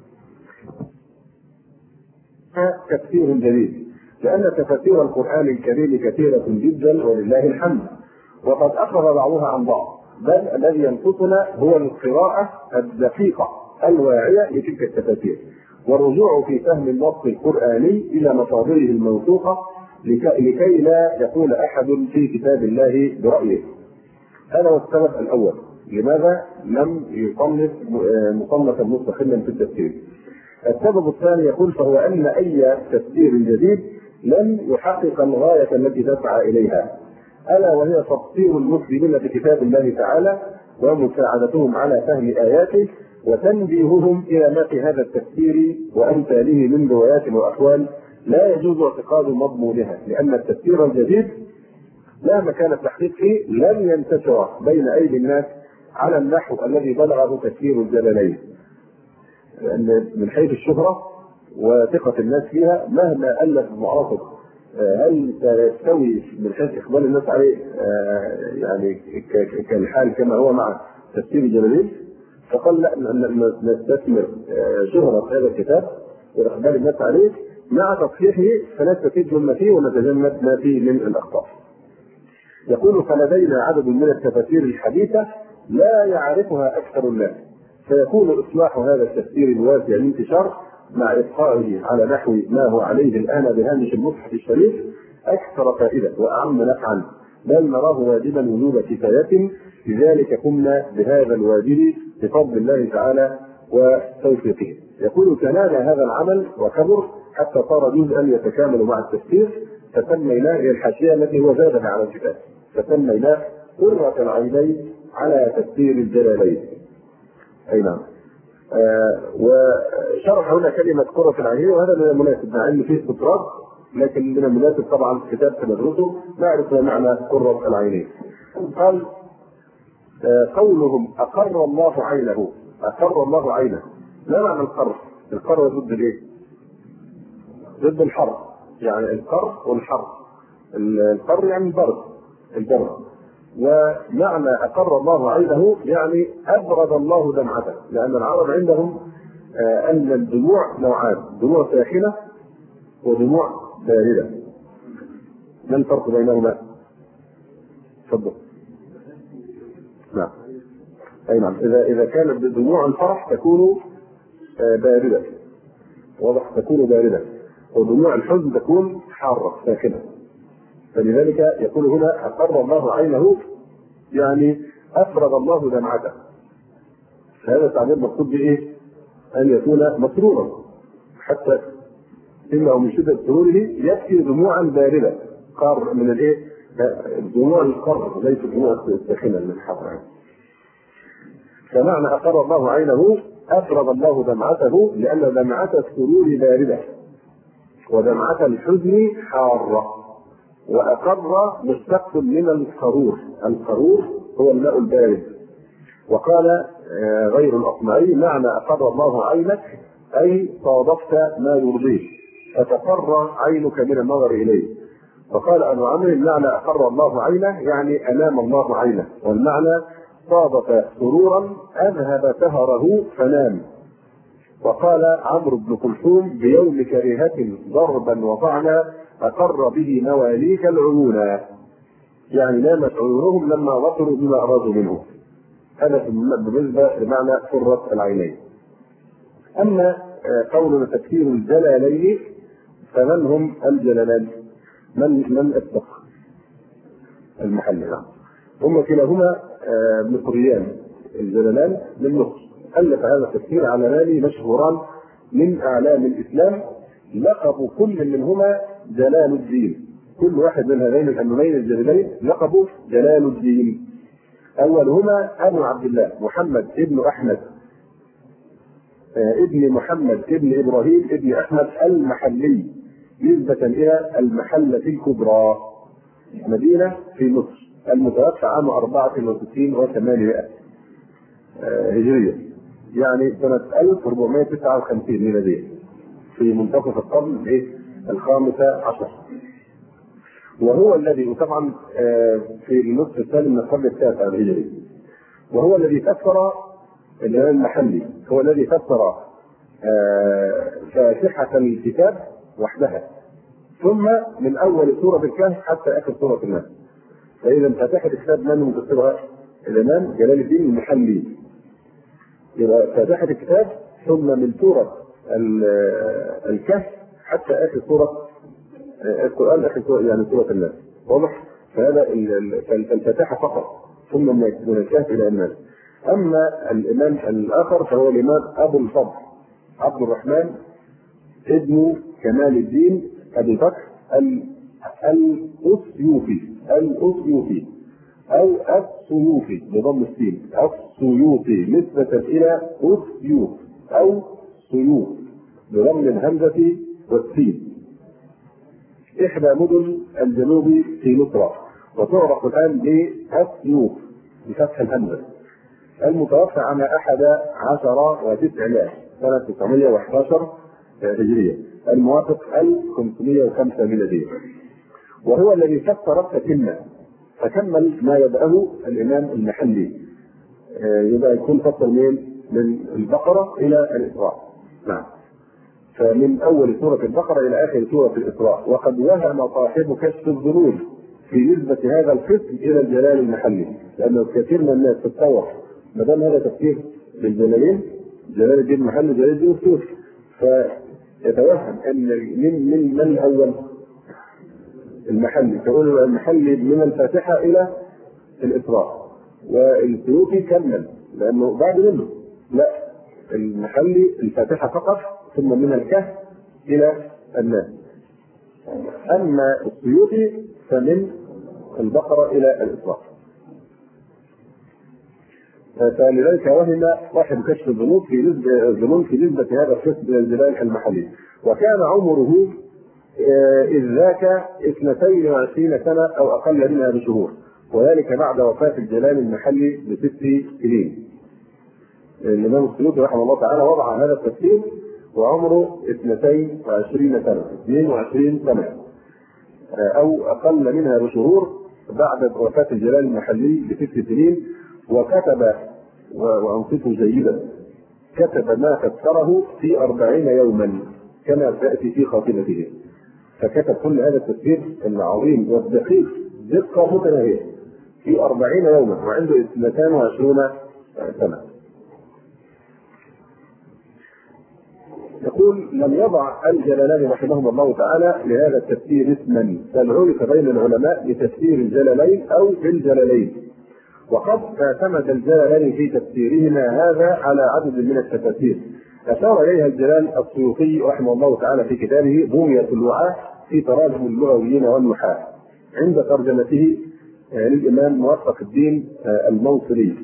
تفسير جديد، لان تفاسير القران الكريم كثيره جدا ولله الحمد، وقد اخذ بعضها عن بعض، بل الذي ينقصنا هو القراءه الدقيقه الواعيه لتلك التفاسير، والرجوع في فهم النص القراني الى مصادره الموثوقه لكي لا يقول احد في كتاب الله برايه. هذا هو السبب الاول لماذا لم يصنف مصنفا مستقلا في التفسير. السبب الثاني يقول: فهو ان اي تفسير جديد لم يحقق الغايه التي تسعى اليها، الا وهي تفسير المسلمين بكتاب الله تعالى ومساعدتهم على فهم اياته وتنبيههم الى ما في هذا التفسير وامثاله من روايات واقوال لا يجوز اعتقاد مضمونها، لان التفسير الجديد مهما كان التحقيق فيه لن ينتشر بين ايدي الناس على النحو الذي بلغه تفسير الجلالين، لان من حيث الشهره وثقه الناس فيها مهما الف المعاصر هل سيستوي من حيث اقبال الناس عليه يعني كالحال كما هو مع تفسير الجلالين؟ فقال لا، نستثمر شهره هذا الكتاب واقبال الناس عليه مع تصحيحه فنستفيد مما فيه ونتجنب ما فيه من الاخطاء. يقول: فلدينا عدد من التفاسير الحديثه لا يعرفها اكثر الناس، فيكون اصلاح هذا التفسير الواسع الانتشار مع ابقائه على نحو ما هو عليه الان بهامش المصحف الشريف اكثر فائده واعم نفعا، بل نراه واجبا وجوب كفايه، لذلك قمنا بهذا الواجب بفضل الله تعالى وتوفيقه. يقول: تنادى هذا العمل وكبر حتى صار جزءا يتكامل مع التفسير، فسميناه الحاشيه التي هو زادها على الكتاب، فسميناه قرة العينين على تفسير الجلالين. اي نعم. آه وشرح هنا كلمه قرة العينين، وهذا من المناسب مع ان فيه استطراد، لكن من المناسب طبعا كتاب سندرسه نعرف معنى قرة العينين. قال: آه قولهم اقر الله عينه، اقر الله عينه، ما معنى القر؟ القر ضد الايه؟ ضد الحر، يعني القر والحر. القر يعني البرد، البرد. ومعنى أقر الله عينه يعني أبرد الله دمعته، لأن العرب عندهم آه أن الدموع نوعان، دموع ساخنة ودموع باردة. ما الفرق بينهما؟ تفضل. نعم. أي نعم. إذا إذا كانت دموع الفرح تكون آه باردة، واضح، تكون باردة، ودموع الحزن تكون حارة ساخنة. فلذلك يقول هنا أقر الله عينه يعني أفرغ الله دمعته. هذا تعبير مقصود به أن يكون مسرورا، حتى إنه من شدة سروره يبكي دموعا باردة قار من الإيه؟ دموع القر، ليس دموع الساخنة من الحر. فمعنى أقر الله عينه أفرغ الله دمعته، لأن دمعة السرور باردة ودمعة الحزن حارة. وأقر مشتق من القرور، القرور هو الماء البارد. وقال غير الأصمعي معنى أقر الله عينك أي صادفت ما يرضيه فتقر عينك من النظر إليه. وقال أبو عمرو معنى أقر الله عينه يعني أنام الله عينه، والمعنى صادف سرورا أذهب سهره فنام. وقال عمرو بن كلثوم بيوم كريهة ضربا وطعنا أقر به مواليك العيون، يعني نامت عيونهم لما غفروا بما أرادوا منه. هذا بالنسبة لمعنى قرة العينين. أما قولنا تفسير الجلالين فمن هم الجلالان؟ من من السقف المحلل؟ هم كلاهما مصريان، الجلالان من مصر. ألف هذا التفسير علمان مشهوران من أعلام الإسلام، لقب كل منهما جلال الدين. كل واحد من هذين الأمرين الجلالين لقبه جلال الدين. أولهما أبو عبد الله محمد ابن أحمد ابن محمد ابن إبراهيم ابن أحمد المحلي، نسبة إلى المحلة الكبرى، مدينة في مصر، المتوفى عام أربعة وستين وثمانمائة هجرية، يعني سنة ألف وأربعمائة وتسعة وخمسين ميلادية، في منتصف القرن الخامسة عشر. وهو الذي، وطبعا في النصف الثاني من القرن التاسع الهجري، وهو الذي فسر الإمام المحلي، هو الذي فسر فاتحة الكتاب وحدها، ثم من أول سورة الكهف حتى آخر سورة الناس. فإذا فاتحة الكتاب من مفسرها؟ الإمام جلال الدين المحلي. يبقى فاتحة الكتاب ثم من سورة الكهف حتى آخر سورة القرآن، آخر سورة يعني سورة الناس، واضح؟ فهذا الفاتحة فقط، ثم من الكهف إلى الناس. أما الإمام الآخر فهو الإمام أبو الفضل عبد الرحمن ابن كمال الدين أبي بكر الأسيوطي الأسيوطي أو السيوطي بضم السين، السيوطي نسبة إلى أسيوط أو سيوط بضم الهمزة والسين، إحدى مدن الجنوب في مصر، وتعرف الآن بأسيوط بفتح الهمزة. المتوفى عام أحد عشر وتسعمائة سنة تسعمائة وأحد عشر هجرية، الموافق ألف وخمسمائة وخمسة ميلادية. وهو الذي فسر التتمة، فكمل ما يبدأه الإمام المحلي، يبقى يكون فسر من من البقرة إلى الإسراء. نعم. فمن أول سورة البقرة إلى آخر سورة الإسراء. وقد وهم صاحب كشف الظنون في نسبة هذا القسم إلى الجلال المحلي، لأنه كثير من الناس تتصور ما دام هذا تفسير للجلالين، جلال الدين المحلي جلال الدين السوسي، فيتوهم أن من من من الأول المحلي، تقول المحلي من الفاتحة إلى الإسراء، والسيوطي كمل لأنه بعد منه، لا، المحلي الفاتحة فقط ثم من الكهف إلى الناس. أما السيوطي فمن البقرة إلى الإسراء. فلذلك وهم صاحب كشف الظنون في نسبة الظنون في نسبة هذا القسم إلى الجلال المحلي. وكان عمره إذ ذاك اثنتين وعشرين سنة أو أقل منها بشهور، وذلك بعد وفاة الجلال المحلي بست سنين. الإمام السيوطي رحمه الله تعالى وضع هذا التفسير وعمره اثنتين وعشرين سنة، اثنين وعشرين سنة أو أقل منها بشهور، بعد وفاة الجلال المحلي بست سنين، وكتب وأنصته جيدا، كتب ما فسره في أربعين يوما كما سيأتي في خاتمته. فكتب كل هذا التفسير العظيم والدقيق دقة متناهية في أربعين يوما وعنده اثنتان وعشرون سنة. يقول: لم يضع الجلالان رحمهما الله تعالى لهذا التفسير اسما، بل عرف بين العلماء بتفسير الجلالين أو بالجلالين، وقد اعتمد الجلالين في تفسيرهما هذا على عدد من التفاسير أشار إليها الجلال السيوطي رحمه الله تعالى في كتابه بغية الوعاة في تراجم اللغويين والنحاة عند ترجمته للإمام موفق الدين الموصلي.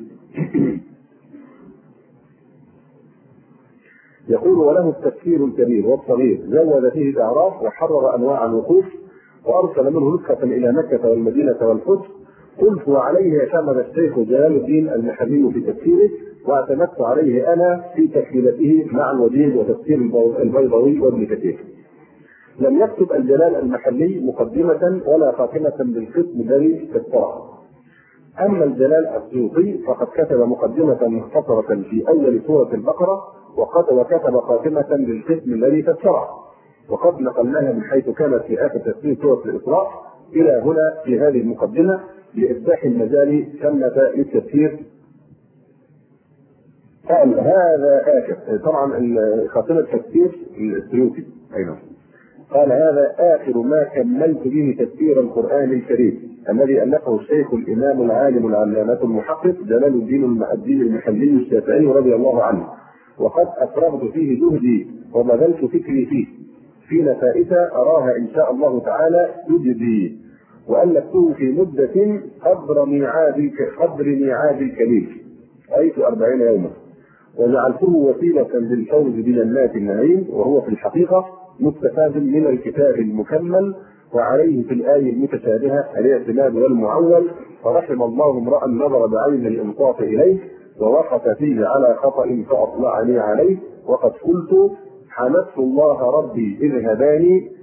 يقول: وله التفسير الكبير والصغير، زود فيه الأعراف وحرر أنواع الوقوف، وأرسل منه نسخة إلى مكة والمدينة والقدس. قلت: وعليه اعتمد الشيخ جلال الدين المحلي في تفسيره، واعتمدت عليه أنا في تكملته مع الوجيز وتفسير البيضاوي وابن كثير. لم يكتب الجلال المحلي مقدمة ولا خاتمة بالقسم الذي فسره. أما الجلال السيوطي فقد كتب مقدمة مختصرة في أول سورة البقرة، وقد وكتب خاتمة للقسم الذي فسره، وقد نقلناها من حيث كانت في آخر تفسير سورة الإسراء إلى هنا في هذه المقدمة لإفتاح المجال ثمة للتفسير. قال: هذا آخر، طبعا خاتمة التفسير السيوطي أيضا. قال: هذا آخر ما كملت به تفسير القرآن الكريم الذي ألفه الشيخ الإمام العالم العلامة المحقق جلال الدين المحدي المحلي الشافعي رضي الله عنه، وقد أفرغت فيه جهدي وبذلت فكري فيه في نفائس أراها إن شاء الله تعالى تجدي، وألفته في مدة قدر ميعاد قدر ميعاد الكليل، أي في أربعين يوما، وجعلته وسيلة للفوز بجنات النعيم، وهو في الحقيقة مستفاد من الكتاب المكمل، وعليه في الآية المتشابهة الاعتماد والمعول. فرحم الله امرأ نظر بعين الإنصاف إليه ووقف فيه على خطأ فأطلعني عليه، وقد قلت: حمدت الله ربي إذ هداني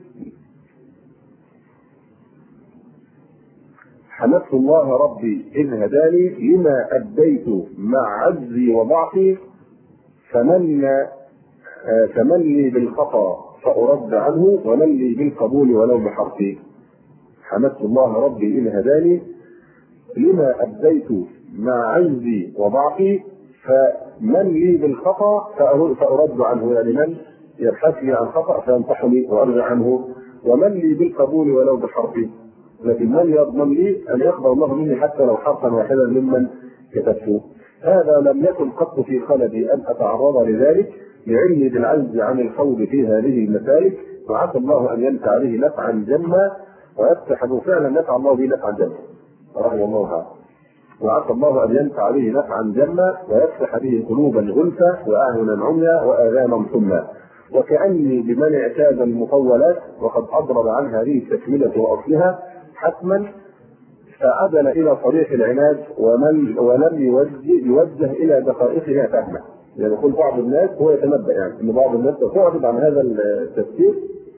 حمدت الله ربي إذ هداني لما أديت مع عجزي وضعفي، فمن فمن لي بالخطأ فأرد عنه، ومن لي بالقبول ولو بحرفي. حمدت الله ربي إذ هداني لما أديت مع عجزي وضعفي، فمن لي بالخطأ فأرد عنه، يعني من يبحث لي عن خطأ فينصحني وأرجع عنه، ومن لي بالقبول ولو بحرفي، لكن من يضمن لي أن يقبل الله مني حتى لو حرفا واحدا ممن كتبته. هذا لم يكن قط في خلدي أن أتعرض لذلك لعلمي بالعجز عن الخوض في هذه المسالك، وعسى الله أن ينفع به نفعا جما ويفتح له فعلا نفع الله به نفعا جما رحمه الله تعالى، وعسى الله أن ينفع به نفعا جما ويفتح به قلوبا غلفا وأعينا عميا وآذانا صما. وكأني بمن اعتاد المطولات وقد أضرب عن هذه التكملة وأصلها حتما فعدل إلى صريح العناد ومن ولم يوجه, يوجه إلى دقائقها فهما. يعني يقول بعض الناس هو يتنبأ يعني أن بعض الناس تعرض عن هذا التفسير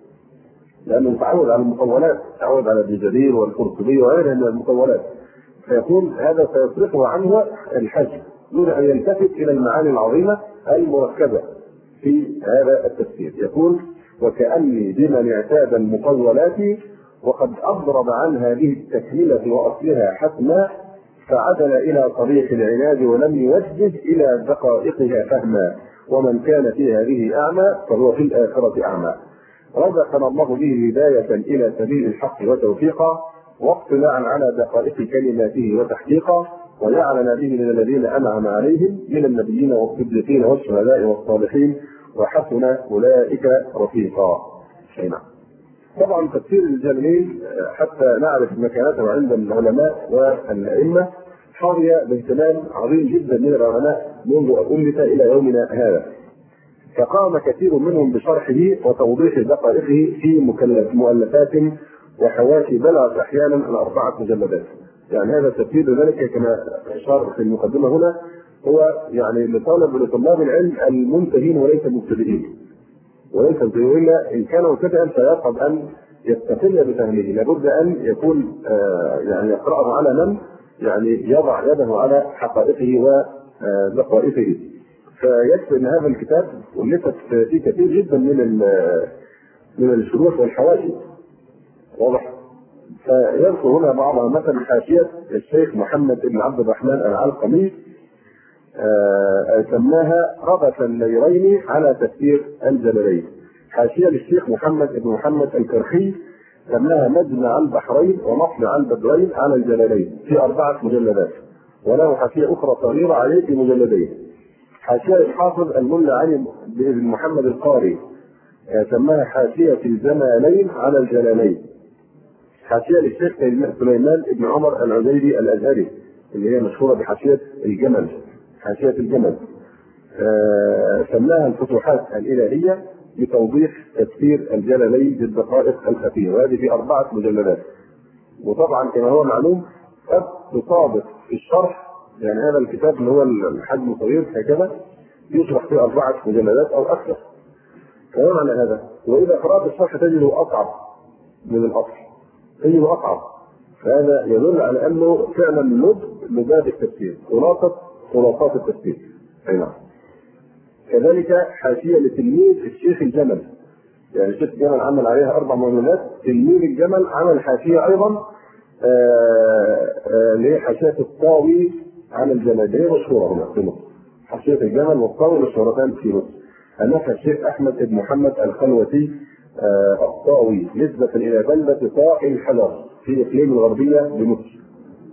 لأنه تعود على المطولات، تعود على ابن جرير والقرطبي وغيرها من المطولات، فيقول هذا سيصرفه عنه الحجم دون أن يلتفت إلى المعاني العظيمة المركبة في هذا التفسير. يقول: وكأني بمن اعتاد المطولات وقد أضرب عن هذه التكملة وأصلها حتما فعدل إلى طريق العناد ولم يوجه إلى دقائقها فهما، ومن كان في هذه أعمى فهو في الآخرة أعمى. رزقنا الله به هداية إلى سبيل الحق وتوفيقا، واطلاعا على دقائق كلماته وتحقيقا، وجعلنا به من الذين أنعم عليهم من النبيين والصديقين والشهداء والصالحين، وحسن أولئك رفيقا. نعم. طبعا تفسير الجلالين حتى نعرف مكانته عند العلماء والأئمة حظي باهتمام عظيم جدا من العلماء منذ أن ألف إلى يومنا هذا، فقام كثير منهم بشرحه وتوضيح دقائقه في مؤلفات وحواشي بلغت أحيانا الأربعة مجلدات. يعني هذا التفسير ذلك كما أشار في المقدمة هنا هو يعني لطالب لطلاب العلم المنتهين وليس المبتدئين، وليس إلا إن كان مبتدئا فيرغب أن يستقل بفهمه، لابد ان يكون آه يعني يقرأه على من يعني يضع يده على حقائقه ودقائقه. فيكفي ان هذا الكتاب ولفت فيه كثير جدا من من الشروح والحواشي، واضح. فيذكر هنا بعضها، مثلا حاشية الشيخ محمد بن عبد الرحمن العلقمي آه سماها خبث النيرين على تفسير الجلالين. حاشية للشيخ محمد بن محمد الكرخي سماها مجمع البحرين ومطلع البدرين على الجلالين في أربعة مجلدات، وله حاشية أخرى صغيرة عليه في مجلدين. حاشية الحافظ الملا علي بن محمد القاري سماها حاشية الجمالين على الجلالين. حاشية للشيخ سليمان بن عمر العزيري الأزهري اللي هي مشهورة بحاشية الجمل، حاشية الجمل آه سماها الفتوحات الإلهية لتوضيح تفسير الجلالين بالدقائق الخفية، وهذه في أربعة مجلدات. وطبعا كما هو معلوم قد تصادف في الشرح، يعني هذا الكتاب اللي هو الحجم صغير هكذا يشرح في أربعة مجلدات أو أكثر. فهو معنى هذا، وإذا قرأت الشرح تجده أصعب من الأصل، تجده أصعب. فهذا يدل على أنه فعلا لب لباب التفسير، خلاصة خلاصات التفسير. أي نعم. كذلك حاشية لتلميذ الشيخ الجمل، يعني الشيخ الجمل عمل عليها أربع مجلدات، تلميذ الجمل عمل حاشية أيضا اللي هي حاشية الطاوي على الجلالين، مشهورة هنا في مصر. حاشية الجمل والطاوي مشهورتان في مصر. ألفها الشيخ أحمد بن محمد الخلوتي الطاوي نسبة إلى بلدة طاء الحجر في إقليم الغربية بمصر.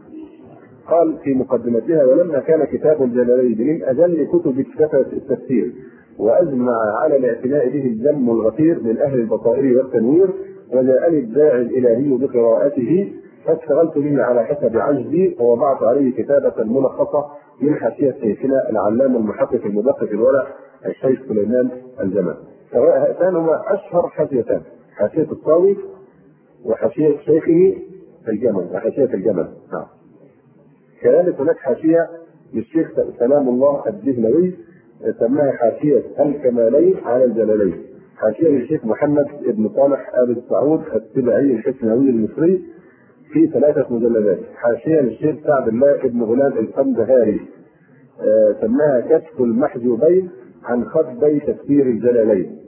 قال في مقدمتها: ولما كان كتاب الجلالين من أجل كتب التفسير وأجمع على الاعتناء به الجم الغفير من أهل البصائر والتنوير، وجاءني الداعي الإلهي بقراءته فاشتغلت به على حسب عجزي، ووضعت عليه كتابة ملخصة من حاشية شيخنا العلام المحقق المدقق الورع الشيخ سليمان الجمل. هاتان هما أشهر حاشيتان، حاشية الطاوي وحاشية شيخه الجمل وحاشية الجمل. نعم. كذلك هناك حاشية للشيخ سلام الله الدهلوي سماها حاشية الكمالين على الجلالين. حاشية للشيخ محمد بن صالح آل السعود السبعي الحسنوي المصري في ثلاثة مجلدات. حاشية للشيخ سعد الله بن غلام القندهاري سماها كشف المحجوبين عن خطبي تفسير الجلالين.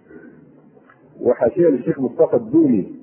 وحاشية للشيخ مصطفى الدوني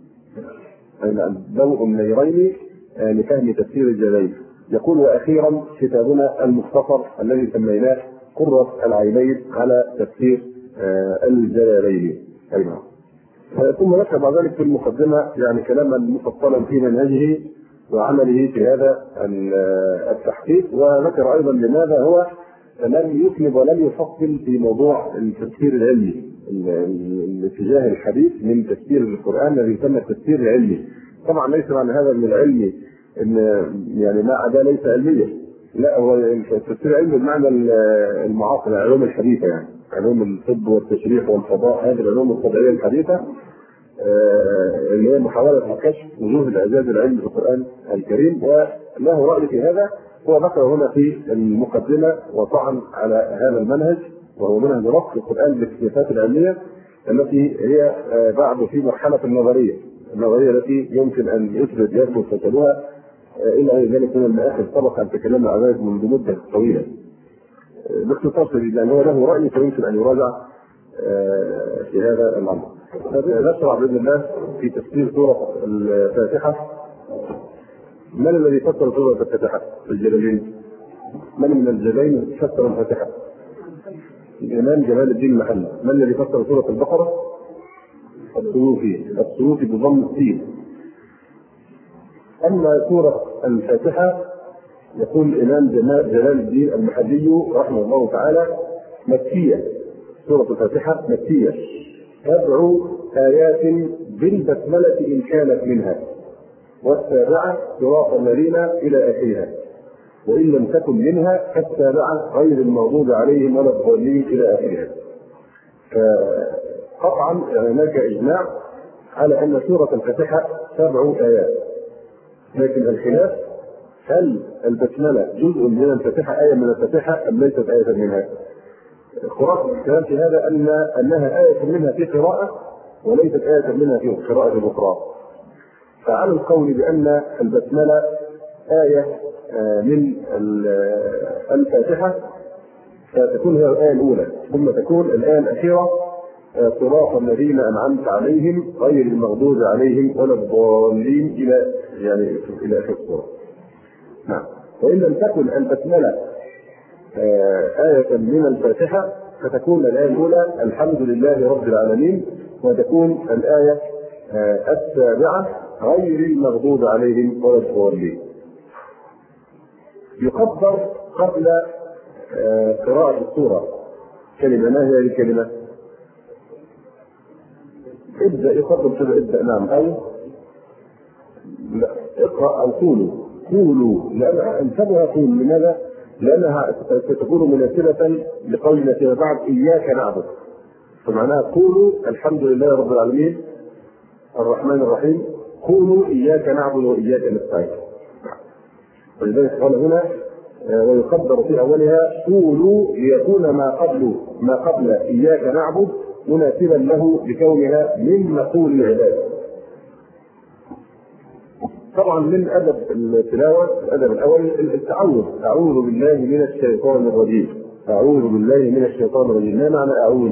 ضوء النيرين لفهم تفسير الجلالين. يقول: وأخيرا كتابنا المختصر الذي سميناه قرة العينين على تفسير الجلالين. أيضا ثم ذكر بعد ذلك في المقدمة يعني كلاما مفصلا في منهجه وعمله في هذا التحقيق، وذكر أيضا لماذا هو لم يسند ولم يفصل في موضوع التفسير العلمي، الاتجاه الحديث من تفسير القرآن الذي يسمى التفسير العلمي. طبعا ليس معنى هذا من العلم ان يعني ما عدا ليس علميا، لا، هو التفسير العلمي بمعنى المعاصر، العلوم الحديثه، يعني علوم الطب والتشريح والفضاء، هذه العلوم الطبيعيه الحديثه اللي هي محاوله كشف وجوه الاعجاز العلمي في القران الكريم. وله راي في هذا، هو ذكر هنا في المقدمه وطعن على هذا المنهج، وهو منهج ربط القران بالاكتشافات العلميه التي هي بعد في مرحله النظريه النظريه التي يمكن ان يثبت يثبت فشلها الى غير ذلك من المآخذ سبق ان تكلمنا عن ذلك منذ مده طويله. باختصار شديد، لان هو له راي فيمكن ان يراجع في هذا الامر. نشرع باذن الله في تفسير سوره الفاتحه. من الذي فسر سوره الفاتحه في الجلالين؟ من من الجلالين فسر الفاتحه؟ الامام جلال الدين المحلي. من الذي فسر سوره البقره؟ السيوطي. السيوطي بضم السين. اما سوره الفاتحه يقول الامام جلال الدين المحلي رحمه الله تعالى مكيه. سوره الفاتحه مكيه، سبع ايات بالبسمله ان كانت منها، والسابعه صراط الذين الى اخرها، وان لم تكن منها فالسابعه غير المغضوب عليهم ولا الضالين الى اخرها. فقطعا هناك اجماع على ان سوره الفاتحه سبع ايات، لكن الخلاف هل البسمله جزء من الفاتحه، ايه من الفاتحه، ام ليست ايه منها؟ خلاصة الكلام في هذا ان انها ايه منها في قراءه، وليست آية منها في القراءة الأخرى. فعلى القول بأن البسملة آية من الفاتحة فتكون هي الآية الأولى، ثم تكون الآية الأخيرة صراط الذين أنعمت عليهم غير المغضوب عليهم ولا الضالين إلى يعني إلى آخر السورة. نعم. وإن لم تكن البسملة آية من الفاتحة فتكون الآية الأولى الحمد لله رب العالمين، وتكون الآية السابعة غير المغضوب عليهم ولا الضالين. يقدر قبل قراءة السورة كلمة، ما هي الكلمة؟ ابدأ يقدر كده، ابدأ نعم أو لا اقرأ أو قولوا قولوا، لأن انتبه قول. لماذا؟ لأنها ستكون مناسبة لقولنا فيما بعد إياك نعبد، فمعناها قولوا الحمد لله رب العالمين الرحمن الرحيم، قولوا إياك نعبد وإياك نستعين. ولذلك قال هنا ويقدر في أولها قولوا ليكون ما قبل ما قبل إياك نعبد مناسبا له بكونها من مقول العباد. طبعا من أدب التلاوة الأدب الأول التعوذ، أعوذ بالله من الشيطان الرجيم، أعوذ بالله من الشيطان الرجيم. ما معنى أعوذ؟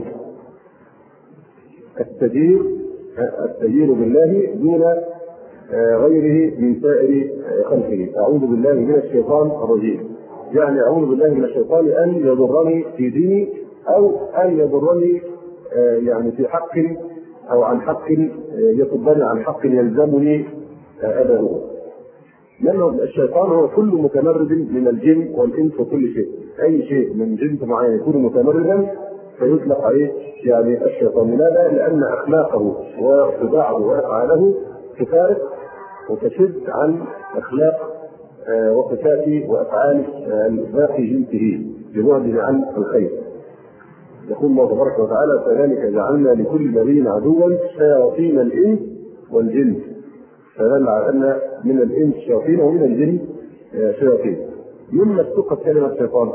التجير التجير بالله دون غيره من سائر خلقه. أعوذ بالله من الشيطان الرجيم يعني أعوذ بالله من الشيطان أن يضرني في ديني أو أن يضرني يعني في حق أو عن حق يصدني عن حق يلزمني أداؤه. لأنه الشيطان هو كل متمرد من الجن والإنس وكل شيء، أي شيء من جنس معين يكون متمردا فيطلق عليه يعني الشيطان. لماذا؟ لأن أخلاقه وطباعه وأفعاله تفارق وتشد عن أخلاق وصفات وأفعال باقي جنسه ببعده عن الخير. يقول الله تبارك وتعالى كذلك جعلنا لكل نبي عدوا شياطين الإنس والجن، فدل على أن من الإنس شياطين ومن الجن شياطين. مما اشتقت كلمة شيطان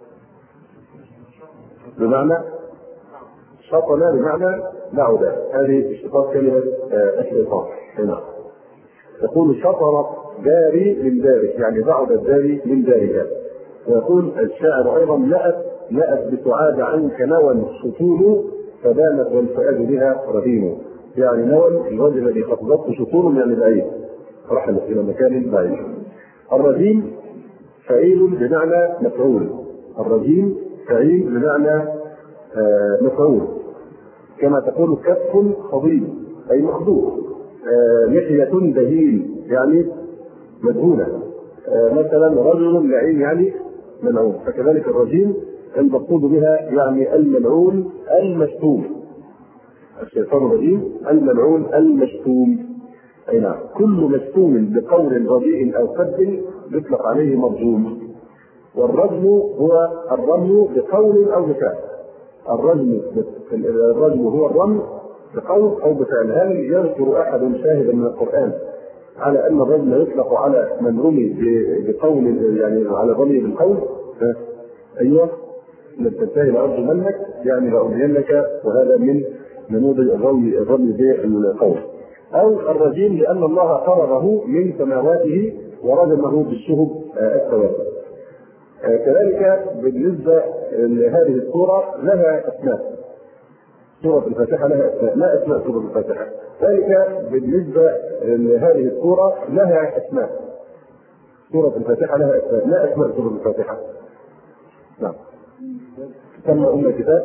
بمعنى شطنا بمعنى بعد، هذه اشتقاق كلمة الشيطان هنا. يقول شطر داري من دارك يعني بعد الداري من دارك. ويقول الشاعر أيضا لأت لأت بتعاد عنك نوى الشطول فبانت والفؤاد بها رهين، يعني نوى الرجل الذي خطبته شطول يعني بعيد رحلت إلى مكان بعيد. الرجيم فعيل بمعنى مفعول، الرجيم فعيل بمعنى آه مفعول، كما تقول كف خضيب أي مخضوب، آه لحية دهيل يعني مدهونة، آه مثلا رجل لعين يعني ملعون. فكذلك الرجيم المقصود بها يعني الملعون المشتوم، الشيطان الرجيم الملعون المشتوم. أي نعم، كل مشتوم بقول رديء أو كذب يطلق عليه مرجوم. والرجم هو الرمي بقول أو بفعل. الرجم الرجم هو الرمي بقول أو بفعل. هل يذكر أحد شاهدا من القرآن على أن الرجم يطلق على من رمي بقول يعني على الرمي بالقول؟ أيوه، لن تنتهي لأرجمنك يعني لأرجمنك، وهذا من نموذج الرمي الرمي بالقول. أو الرجيم لأن الله قربه من سماواته ورجمه بالشهب السواد. كذلك بالنسبة لهذه السورة لها أسماء، سورة الفاتحة لها أسماء، ما أسماء سورة الفاتحة؟ ذلك بالنسبة لهذه السورة لها أسماء، سورة الفاتحة لها أسماء، ما أسماء سورة الفاتحة؟ نعم، تسمى أم الكتاب،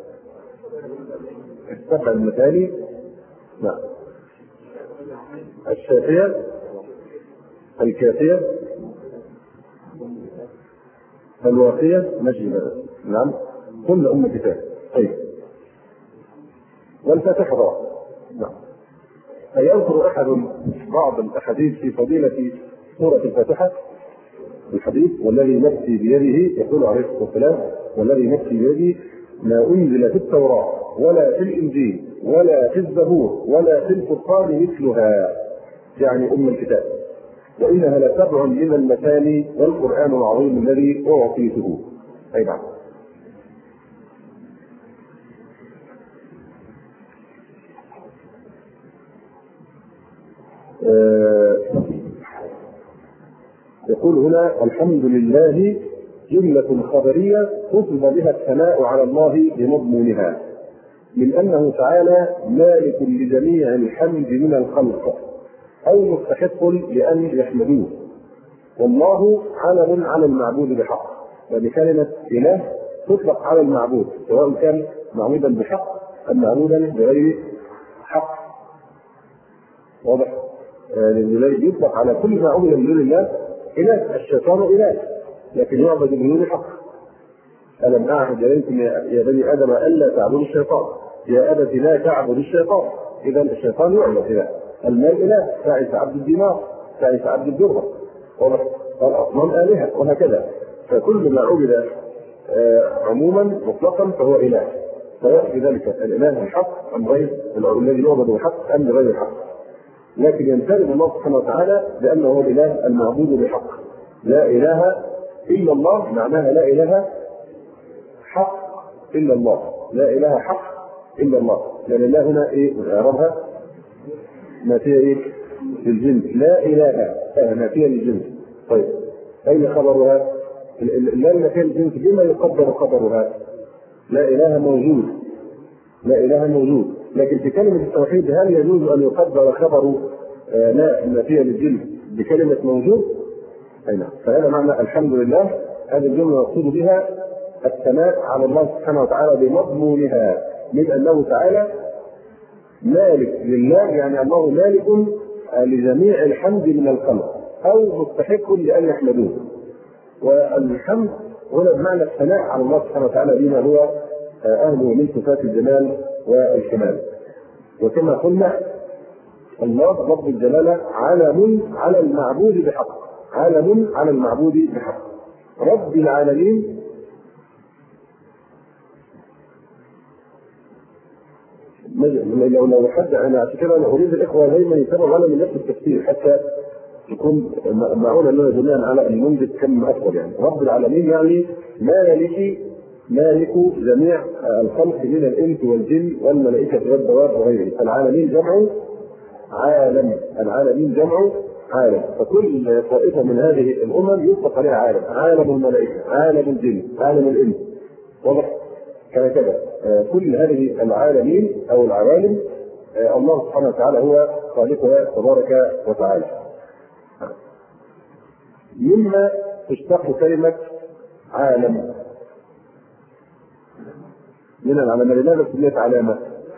السبع المثاني، نعم، الشافية، الكافية، الواقية، مجيئة، نعم، كل أم كتاب. طيب، والفاتحة طبعا. نعم. فيذكر أحد بعض الأحاديث في فضيلة سورة الفاتحة، الحديث والذي نفسي بيده، يقول عليه الصلاة والسلام والذي نفسي بيده ما أنزل في التوراة ولا في الإنجيل ولا في الزبور ولا في الفرقان مثلها، يعني أم الكتاب، وإنها لسبع من المثاني والقرآن العظيم الذي أعطيته. أي نعم. آه يقول هنا الحمد لله جملة خبرية قصد بها الثناء على الله بمضمونها، من أنه تعالى مالك لجميع الحمد من الخلق أو مستحق لأن يحمدوه، والله علم على المعبود بحق. يعني كلمة إله تطلق على المعبود سواء كان معبودا بحق أم معبودا بغير حق. واضح؟ يعني يطلق على كل ما عبد من دون الله إله. الشيطان إله لكن يعبد بدون حق. ألم أعهد إليكم يا بني آدم ألا تعبدوا الشيطان، يا أبت لا تعبد الشيطان. إذا الشيطان يعبد إله، المال إله، تعس عبد الدينار، تعس عبد الدرهم، والأصنام آلهة، وهكذا. فكل ما عبد عموما مطلقا فهو إله، سواء في ذلك الإله الحق أم غير الذي يعبد بحق أم بغير الحق. لكن ينفرد الله سبحانه وتعالى بأنه هو الإله المعبود بحق. لا إله إلا الله معناها لا إله حق إلا الله، لا إله حق إلا الله. لأن الله هنا إيه إعرابها نافية إيه للجنس، لا إله نافية للجنس. طيب أين خبرها؟ لا نافية للجنس بما يقدر خبرها؟ لا إله موجود، لا إله موجود. لكن في كلمة التوحيد هل يجوز أن يقدر خبر لا نافية للجنس بكلمة موجود؟ أي نعم. فهذا معنى الحمد لله. هذه الجملة يقصد بها الثناء على الله سبحانه وتعالى بمضمونها، من أنه تعالى مالك لله، يعني الله مالك لجميع الحمد من الخلق أو مستحق لأن يحمدوه. والحمد هنا بمعنى الثناء على الله سبحانه وتعالى بما هو أهله من صفات الجلال والكمال. وكما قلنا الله رب الجلالة علم على المعبود بحق، علم على المعبود بحق. رب العالمين لو لو حد انا عشان كده انا اريد الاخوه دايما يتابعوا معنا من نفس التفسير حتى يكون معونا لنا جميعا على ان ننجز كم اكبر. يعني رب العالمين يعني مالك مالك جميع الخلق من الانس والجن والملائكه والدواب وغيره. العالمين جمع عالم، العالمين جمع عالم. فكل طائفه من هذه الامم يطلق عليها عالم، عالم الملائكه، عالم الجن، عالم الانس. واضح؟ كذا كل هذه العالمين او العوالم الله سبحانه وتعالى هو خالقها تبارك وتعالى. مما تشتق كلمه عالم من العلامه. لماذا سميت علامه؟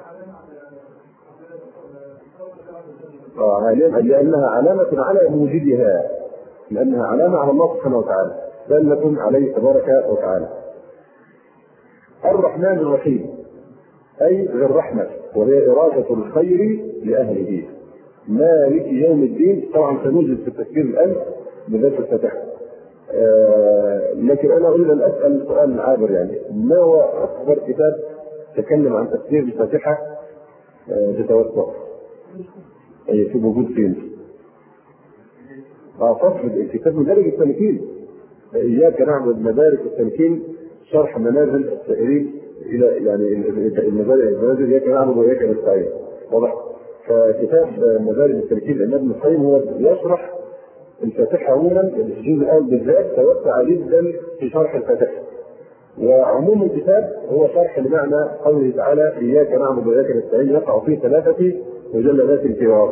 آه لانها علامه على وجودها، لانها علامه على الله سبحانه وتعالى دالة عليه تبارك وتعالى. الرحمن الرحيم أي ذي الرحمة وهي إرادة الخير لأهله. مالك يوم الدين طبعا سنوجد في التفسير الآن بذات الفتح. آه لكن أنا أريد أن أسأل سؤال عابر، يعني ما هو أكبر كتاب تكلم عن تفسير الفاتحة آه بتوسع؟ أي في موجود فين؟ آه فصل الكتاب مدارج التمكين، إياك نعبد مدارج التمكين شرح منازل السائرين الى يعني المنازل اياك نعبد واياك نستعين. واضح؟ فكتاب مدارج التمكين لابن ابن القيم هو يشرح الفاتحه عموما. الجزء الاول بالذات توسع جدا في شرح الفاتحه، وعموم الكتاب هو شرح لمعنى قوله تعالى اياك نعبد واياك نستعين، يقع في ثلاثه مجلدات انفراد.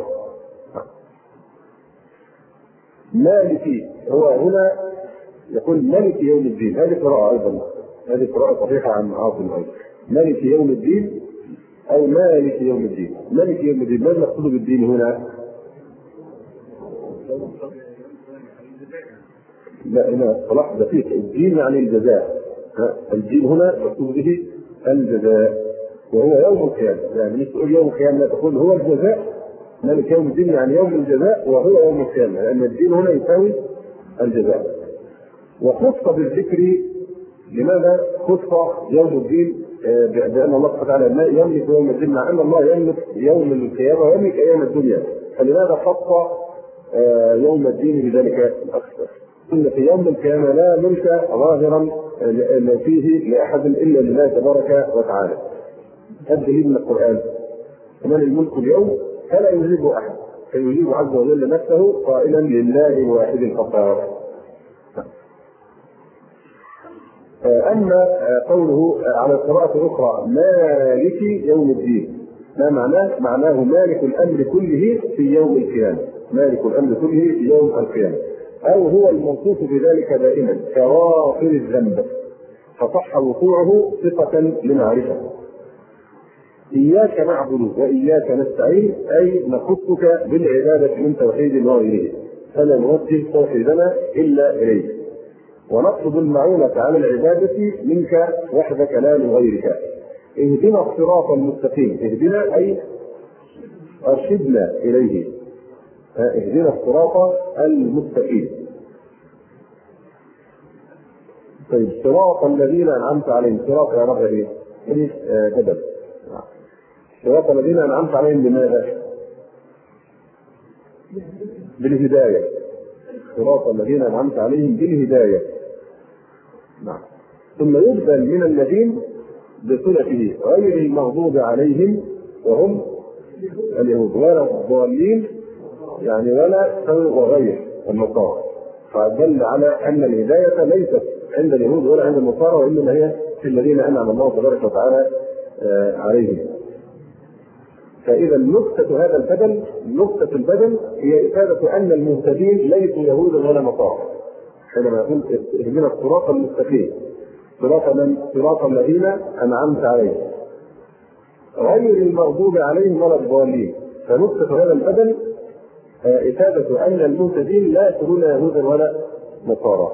مالكي هو هنا يقول ملك يوم الدين، هذه قراءة أيضا، هذه قراءة صحيحة عن عاصم أيضا. ملك يوم الدين أو مالك يوم الدين. ملك يوم الدين ماذا نقصد بالدين هنا؟ لا هنا صلاح دقيق. الدين يعني الجزاء، الدين هنا مقصود به الجزاء وهو يوم القيامة. يعني مش تقول يوم القيامة، تقول هو الجزاء. ملك يوم الدين يعني يوم الجزاء وهو يوم القيامة، لأن الدين هنا يساوي الجزاء. وخص بالذكر. لماذا خص يوم الدين بأن الله سبحانه وتعالى يملك يوم الدين مع أن الله يملك يوم القيامة ويملك أيام الدنيا؟ فلماذا خص يوم الدين بذلك الأكثر؟ إن في يوم القيامة لا ملك ظاهرا فيه لأحد إلا لله تبارك وتعالى. هذا دليل من القرآن. ومن الملك اليوم فلا يجيبه أحد، فيجيب عز وجل نفسه قائلا لله الواحد القهار. أما قوله على القراءة الأخرى مالك يوم الدين، ما معناه؟ معناه مالك الأمر كله في يوم القيامة، مالك الأمر كله في يوم القيامة، أو هو الموصوف بذلك دائما كغافر الذنب، فصح وقوعه صفة لمعرفة. إياك نعبد وإياك نستعين، أي نخصك بالعبادة من توحيد وغيره، فلا نوجه توحيدنا إلا إليه، ونطلب المعونة على العبادة منك وحدك لا من غيرك. اهدنا الصراط المستقيم، اهدنا أي أرشدنا إليه، اهدنا الصراط المستقيم. طيب صراط الذين أنعمت عليهم، صراط يا رب ايه؟ ايه بدل صراط الذين أنعمت عليهم بماذا؟ بالهداية، صراط الذين أنعمت عليهم بالهداية. نعم. ثم يبدل من الذين بصلته غير المغضوب عليهم وهم اليهود، ولا الضالين يعني ولا وغير النصارى، فدل على أن الهداية ليست عند اليهود ولا عند النصارى، وإنما هي في الذين أنعم الله تبارك وتعالى عليهم. فإذا نكتة هذا البدل، نكتة البدل هي إفادة أن المهتدين ليسوا يهودا ولا نصارى، حينما يقول اهدنا الصراط المستقيم، صراط من صراط الذين أنعمت عليهم غير المغضوب عليهم ولا الضالين. فنكتة هذا البدل إفادة أن المهتدين لا يكونون يهودا ولا نصارى.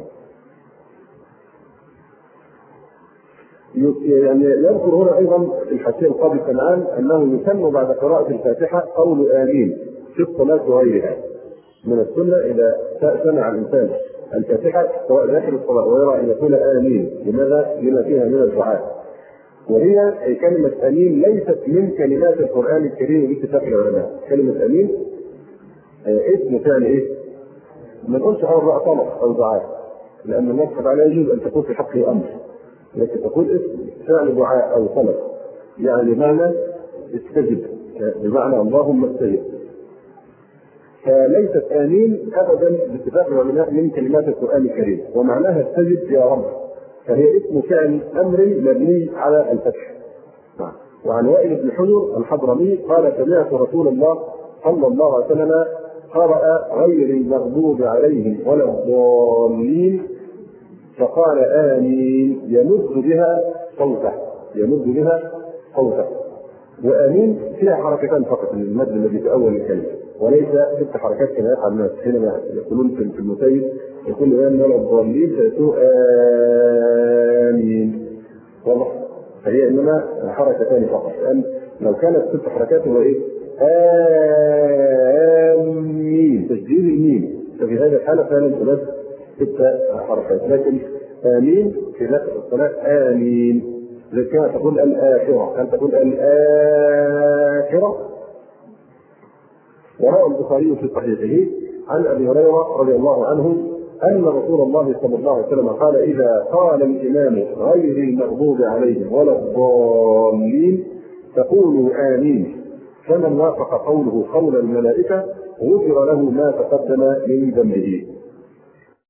يعني يذكر هنا ايضا في الحاشيه القاضي كنعان انه يسن بعد قراءه الفاتحه قول امين في الصلاه وغيرها. من السنه اذا سمع الانسان الفاتحه سواء داخل الصلاه ويرى ان يقول امين، لماذا؟ لما فيها من الدعاء، وهي كلمه امين ليست من كلمات القران الكريم باتفاق العلماء. كلمه امين اسم فعل ايه؟ ما نقولش امر طلب او دعاء، لان الله تعالى يجوز ان تكون في حقه امر، لكن تقول اسم فعل دعاء او طلب، يعني بمعنى استجب، بمعنى اللهم استجب. فليست امين ابدا باتفاق العلماء من كلمات القران الكريم، ومعناها استجب يا رب، فهي اسم فعل امر مبني على الفتح. وعن وائل بن حجر الحضرمي قال سمعت رسول الله صلى الله عليه وسلم قرأ غير المغضوب عليهم ولا الضالين فقال آمين يمد بها صوته، يمد بها صوته. وآمين فيها حركتان فقط من المد الذي في أول الكلمة، وليس ست حركات كما يفعل الناس حينما يقولون في المسيب يقول آمين ولا الضالين فيقول آمين، واضح؟ فهي إنما حركتان فقط، لأن لو كانت ست حركات هو إيه؟ آمين تشديد الميم، ففي هذه الحالة فعلا تمد ست حركات. لكن آمين في ذات الصلاة آمين زي كما تقول الآخرة، هل تقول الآخرة؟ وروى البخاري في صحيحه عن أبي هريرة رضي الله عنه أن رسول الله صلى الله عليه وسلم قال إذا قال الإمام غير المغضوب عليهم ولا الضالين فقولوا آمين، فمن وافق قوله قول الملائكة غفر له ما تقدم من ذنبه.